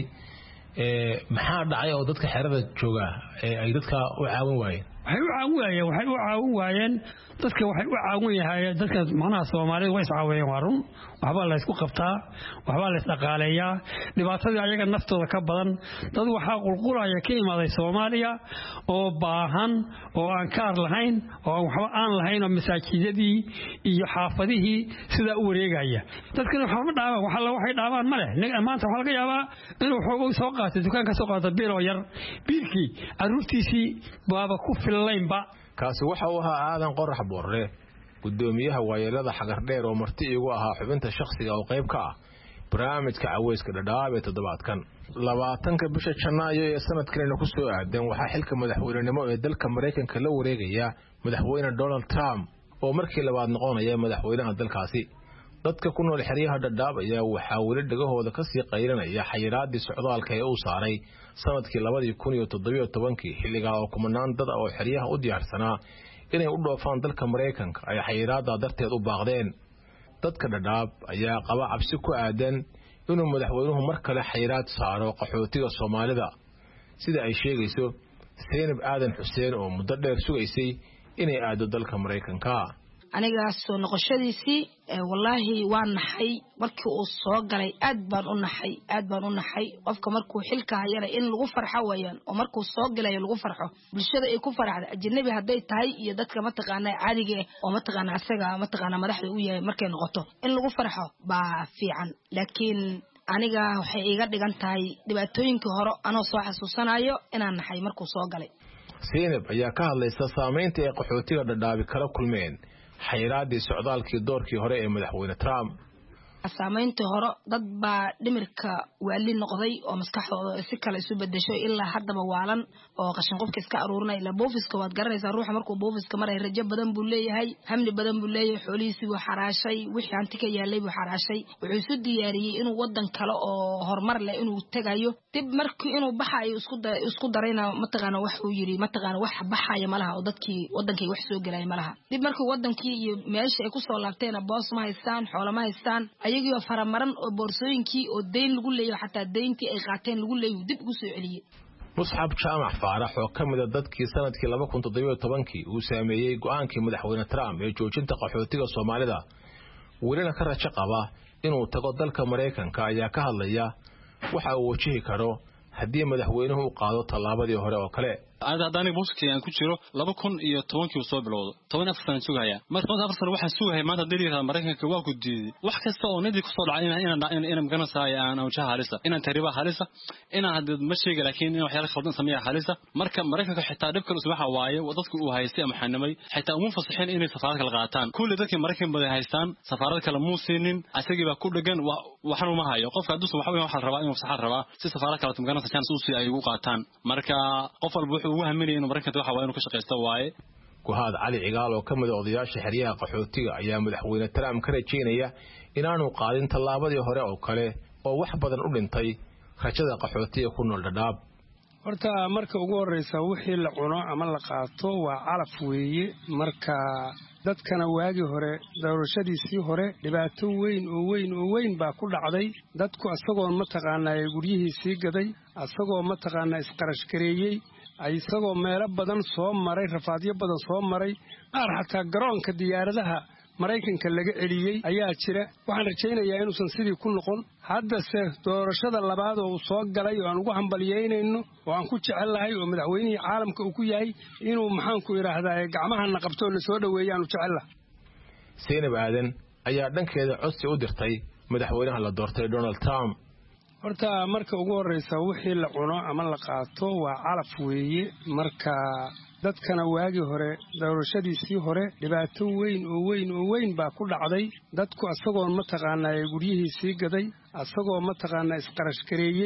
ee maxaa dhacay oo dadka xerada jooga ee ay dadka u caawin waayeen waxay u caawin waayeen waxay u caawin waayeen dadka waxay u caawin yahay dadka macnaha Soomaalidu way iscaawiyeen waa run waxba la isku qabtaa waxba la isdaqaaleeyaa dhibaatada ayaga naftooda ka badan dad waxa qulqulaya ka imaaday Soomaaliya oo baahan oo aan kaar lahayn oo waxba aan lahayn oo masaajidadii iyo xaafadihii sida u wareegaya dadkan waxba dhaawaan waxa la waxay dhaawaan male maanta waxa laga yaabaa inuu xoog soo qaato dukaanka soo qaato biilo yar biilkii aruurtiisii baaba ku fillaynba kaasi waxa uu ahaa aadan qorax boorre gudoomiyaha waayeelada xagar dheer oo marti igu ahaa xubinta shakhsiga oo qayb ka ah barnaamijka caweyska dhadhaab ee toddobaadkan labaatanka bisha Janaayo ee sanadkan ku soo aadan waxaa xilka madaxweynenimo ee dalka Mareykanka la wareegaya madaxweyne Donald Trump oo markii labaad noqonaya madaxweynaha dalkaasi dadka ku nool xeryaha dhadhaab ayaa waxa weli dhagahooda ka sii qaylinaya xayiraadii socdaalka ee uu saaray sanadkii laba kun iyo toddoba iyo toban xilliga oo kumanaan dad oo xeryaha u diyaarsanaa inay u dhoofaan dalka Mareykanka ay xayiraada darteed u baaqdeen dadka dhadhaab ayaa qaba cabsi ku aadan inuu madaxweynuhu mar kale xayiraad saaro qaxootiga Soomaalida sida ay sheegayso Zainab Aadan Xuseen oo muddo dheer sugaysay inay aado dalka Mareykanka aniga soo noqoshadiisii wallahi waan naxay markii uu soo galay aad baan u naxay aad baan u naxay qofka markuu xilka hayana in lagu farxo weeyaan oo markuu soo galay lagu farxo bulshada ay ku faraxdo ajnabi haday tahay iyo dadka ma taqaana caadiga oo ma taqaana asaga ma taqaana madaxda u yahay markay noqoto in lagu farxo baa fiican laakiin aniga waxay iga dhigan tahay dhibaatooyinkii hore anoo soo xasuusanayo inaan naxay markuu soo galay Zainab ayaa ka hadlaysa saameynta ay qaxootiga dhadhaabi kala kulmeen xayiraadii socdaalkii doorkii hore ee madaxweyne Trump saameynta hore dad baa dhimirka waali noqday oo maskaxdooda si kale isu bedeshay ilaa haddaba waalan oo qashin qofka iska aruurinay la boofiska waad garanaysaa ruuxa markuu boofiska maray rajo badan buu leeyahay hamni badan buu leeyahay xoolihiisii wuu xaraashay wixii hanti ka yaalay buu xaraashay wuxuu isu diyaariyey inuu wadan kale oo horumar leh inuu tagayo dib markii inuu baxayo isku isku darayna ma taqaana wax uu yiri ma taqaana wax baxaya malaha oo dadkii wadankii wax soo galay malaha dib markii wadankii iyo meesha ay ku soo laabteen boos ma haystaan xoolo ma haystaan ayagoo faramaran oo boorsooyinkii oo deyn lagu leeyahay xataa deyntii ay qaateen lagu leeyahay dib ugu soo celiyay Musxab Jaamac Faarax oo kamid ah dadkii sanadkii laba kun toddoba iyo toban uu saameeyay go'aankii madaxweyne Trump ee joojinta qaxootiga Soomaalida welina ka rajo qaba inuu tago dalka Mareykanka ayaa ka hadlaya waxa uu wajihi karo haddii madaxweynuhu uu qaado tallaabadii hore oo kale aadaan buuskii aan ku jiro laba kun iyo toban kii soo bilowdo toban afar sano sugaya marka afar sano waxa sugahay maanta daliilka Mareykanka waa ku diiday wax kasta oo nadi ku soo dhacay inaan inaan inaan ganacsaday aan oo halisa inaan tariiba halisa inaan hadda ma sheegay laakiin in waxyaalo khaldan sameeya halisa marka Mareykanka xitaa dhibka waxa waaye dadku uu haystay ama xanamay xitaa uma fasaxeen inay safaarad kala qaataan kulli dadkii Mareykan baday haystaan safaarad kala muusinin asagii baa ku dhagan waxan uma hayo qofka haduu waxa waxa rabaa inuu fasaxad rabaa si safaarad kala tumganaysa chance uu si ay ugu qaataan marka qof walba ugu haminay inuu Mareykanka waxa waa inuu ka shaqeysto waaye Guhaad Cali Cigaal oo kamid ah odayaasha xeryaha qaxootiga ayaa madaxweyne Trump ka rajeynaya inaanu qaadin tallaabadii hore oo kale oo wax badan u dhintay rajada qaxootiga ku nool Dhadhaab horta marka ugu horeysa wixii la cuno ama la qaato waa calaf weeye marka dadkana waagi hore doorashadiisii hore dhibaato weyn oo weyn oo weyn baa ku dhacday dadku asagoo ma taqaanaa guryihiisii gaday asagoo ma taqaanaa isqarash gareeyay isagoo meelo badan soo maray rafaadyo badan soo maray qaar xataa garoonka diyaaradaha Mareykanka laga celiyay ayaa jira waxaan rajaynayaa inuusan sidii ku noqon haddase doorashada labaad oo soo galay oo aan ugu hambalyeynayno oo aan ku jecelahay oo madaxweynihii caalamka uu ku yahay inuu maxaan ku yiraahdaa gacmaha qabto la soo dhaweeyaan u jecelahay Zainab Aadan ayaa dhankeeda codsi u dirtay madaxweynaha la doortay Donald Trump horta marka ugu horeysa wixii la cuno ama la qaato waa calaf weeye marka dadkana waagi hore doorashadiisii hore dhibaato weyn oo weyn oo weyn baa ku dhacday dadku asagoo ma taqaanaa guryihiisii gaday asagoo ma taqaanaa isqarash gareeyay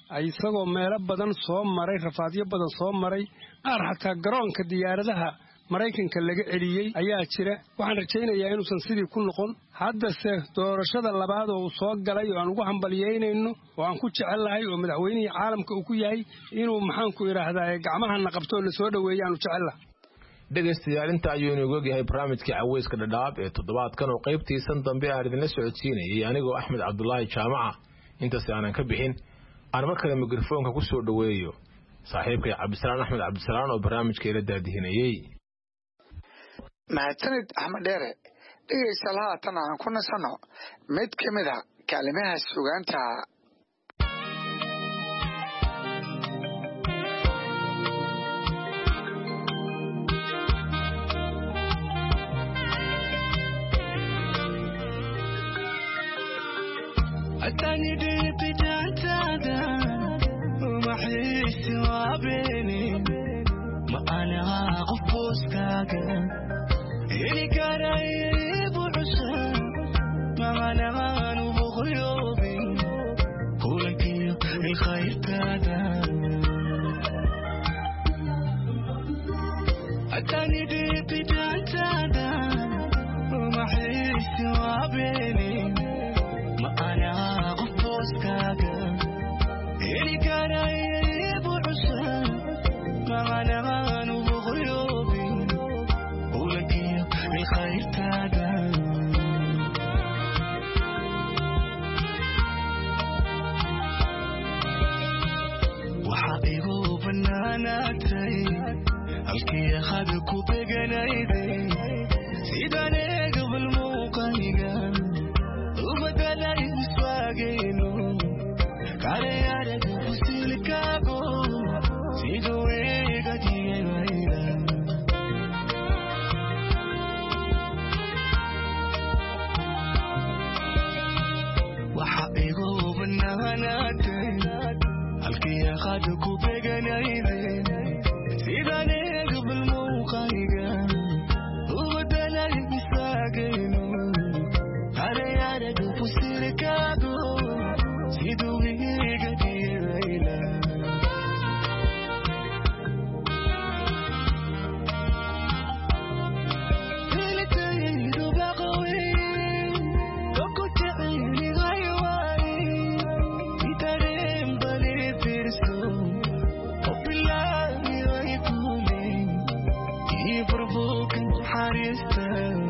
isagoo meelo badan soo maray rafaadyo badan soo maray qaar xataa garoonka diyaaradaha maraykanka laga celiyey ayaa jira waxaan rajaynayaa inuusan sidii ku noqon haddase doorashada labaad oo uu soo galay oo aan ugu hambalyeynayno oo aan ku jecel lahay oo madaxweynihii caalamka uu ku yahay inuu maxaanku idhaahdaa gacmahana qabtoo la soo dhoweeya aanu jecel lahay dhegaystayaal inta ayuu inoogu ogyahay barnaamijkii caweyska dhadhaab ee toddobaadkan oo qaybtiisan dambe aan idinla socodsiinayay anigoo axmed cabdulaahi jaamaca intaasi aanan ka bixin aan mar kale mikrofoonka ku soo dhoweeyo saaxiibkay cabdisalaan axmed cabdisalaan oo barnaamijka ila daadihinayey mahadsanid axmed dheere dhegaystayaal haatan aan ku nasanno mid ka mid a kaalimaha sugaanta أتاني بجانتادا ومحيش وابيني ما أنا غفوس كاكا إلي كرايب وعشا ما أنا غانو بغيوبي قولك الخير كادا أتاني بجانتادا ومحيش وابيني ما أنا غفوس كاكا إلي كان يبو عشا ما أنا غانو بغيوبي قولك الخير كاكا وحقيقو بناناتي الكي أخذكو بقنايدي سيداني قبل موقعيقا وبدلا يسواقينو كاري يارك فسيلكاكو سيدو ايقا تيغيلا وحقيقو بناناتي الكي ياخدكو بقنايدي سيداني قبل موقعيقا وبدلا يسواقينو Chicago, see the wig at the island. Really tell you to back away. Don't go telling me why you are. It's a name, but it feels so. Hope you love me or you cool me. You provoke and hardest time.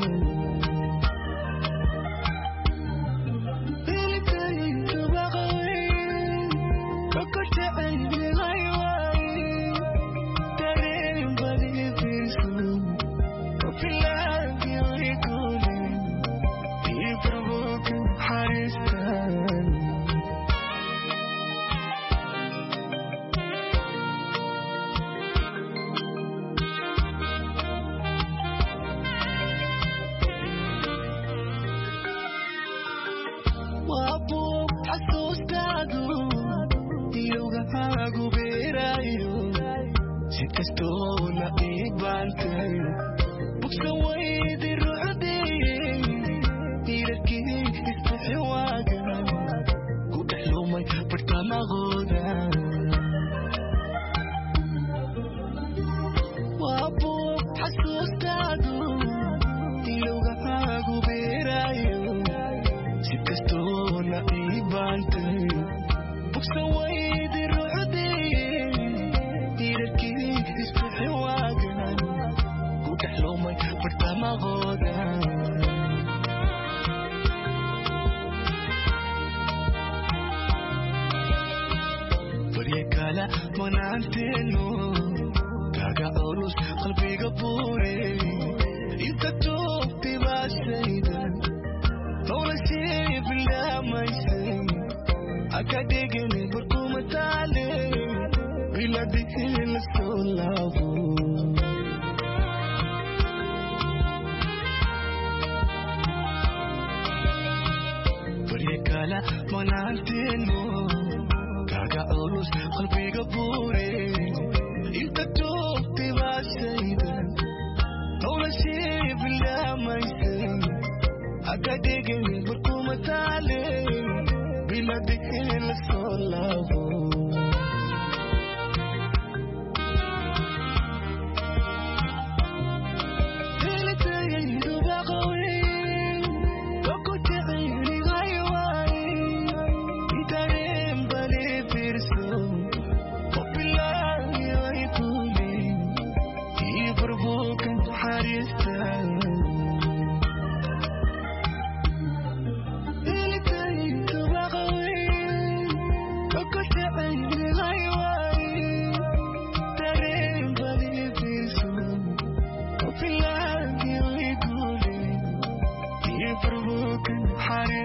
Bila dihil so lavo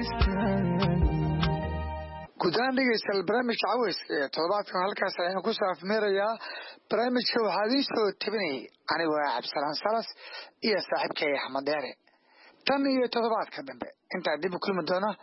guddaan dhegeystayaal barnaamijka caweyska ee toddobaadkan halkaas ayaan ku saafmeerayaa barnaamijka waxaa idiin soo tabinayay anigoo ah cabdisalaan salas iyo saaxiibkay axmed deere tan iyo toddobaadka dambe intaa dib u kulmi doona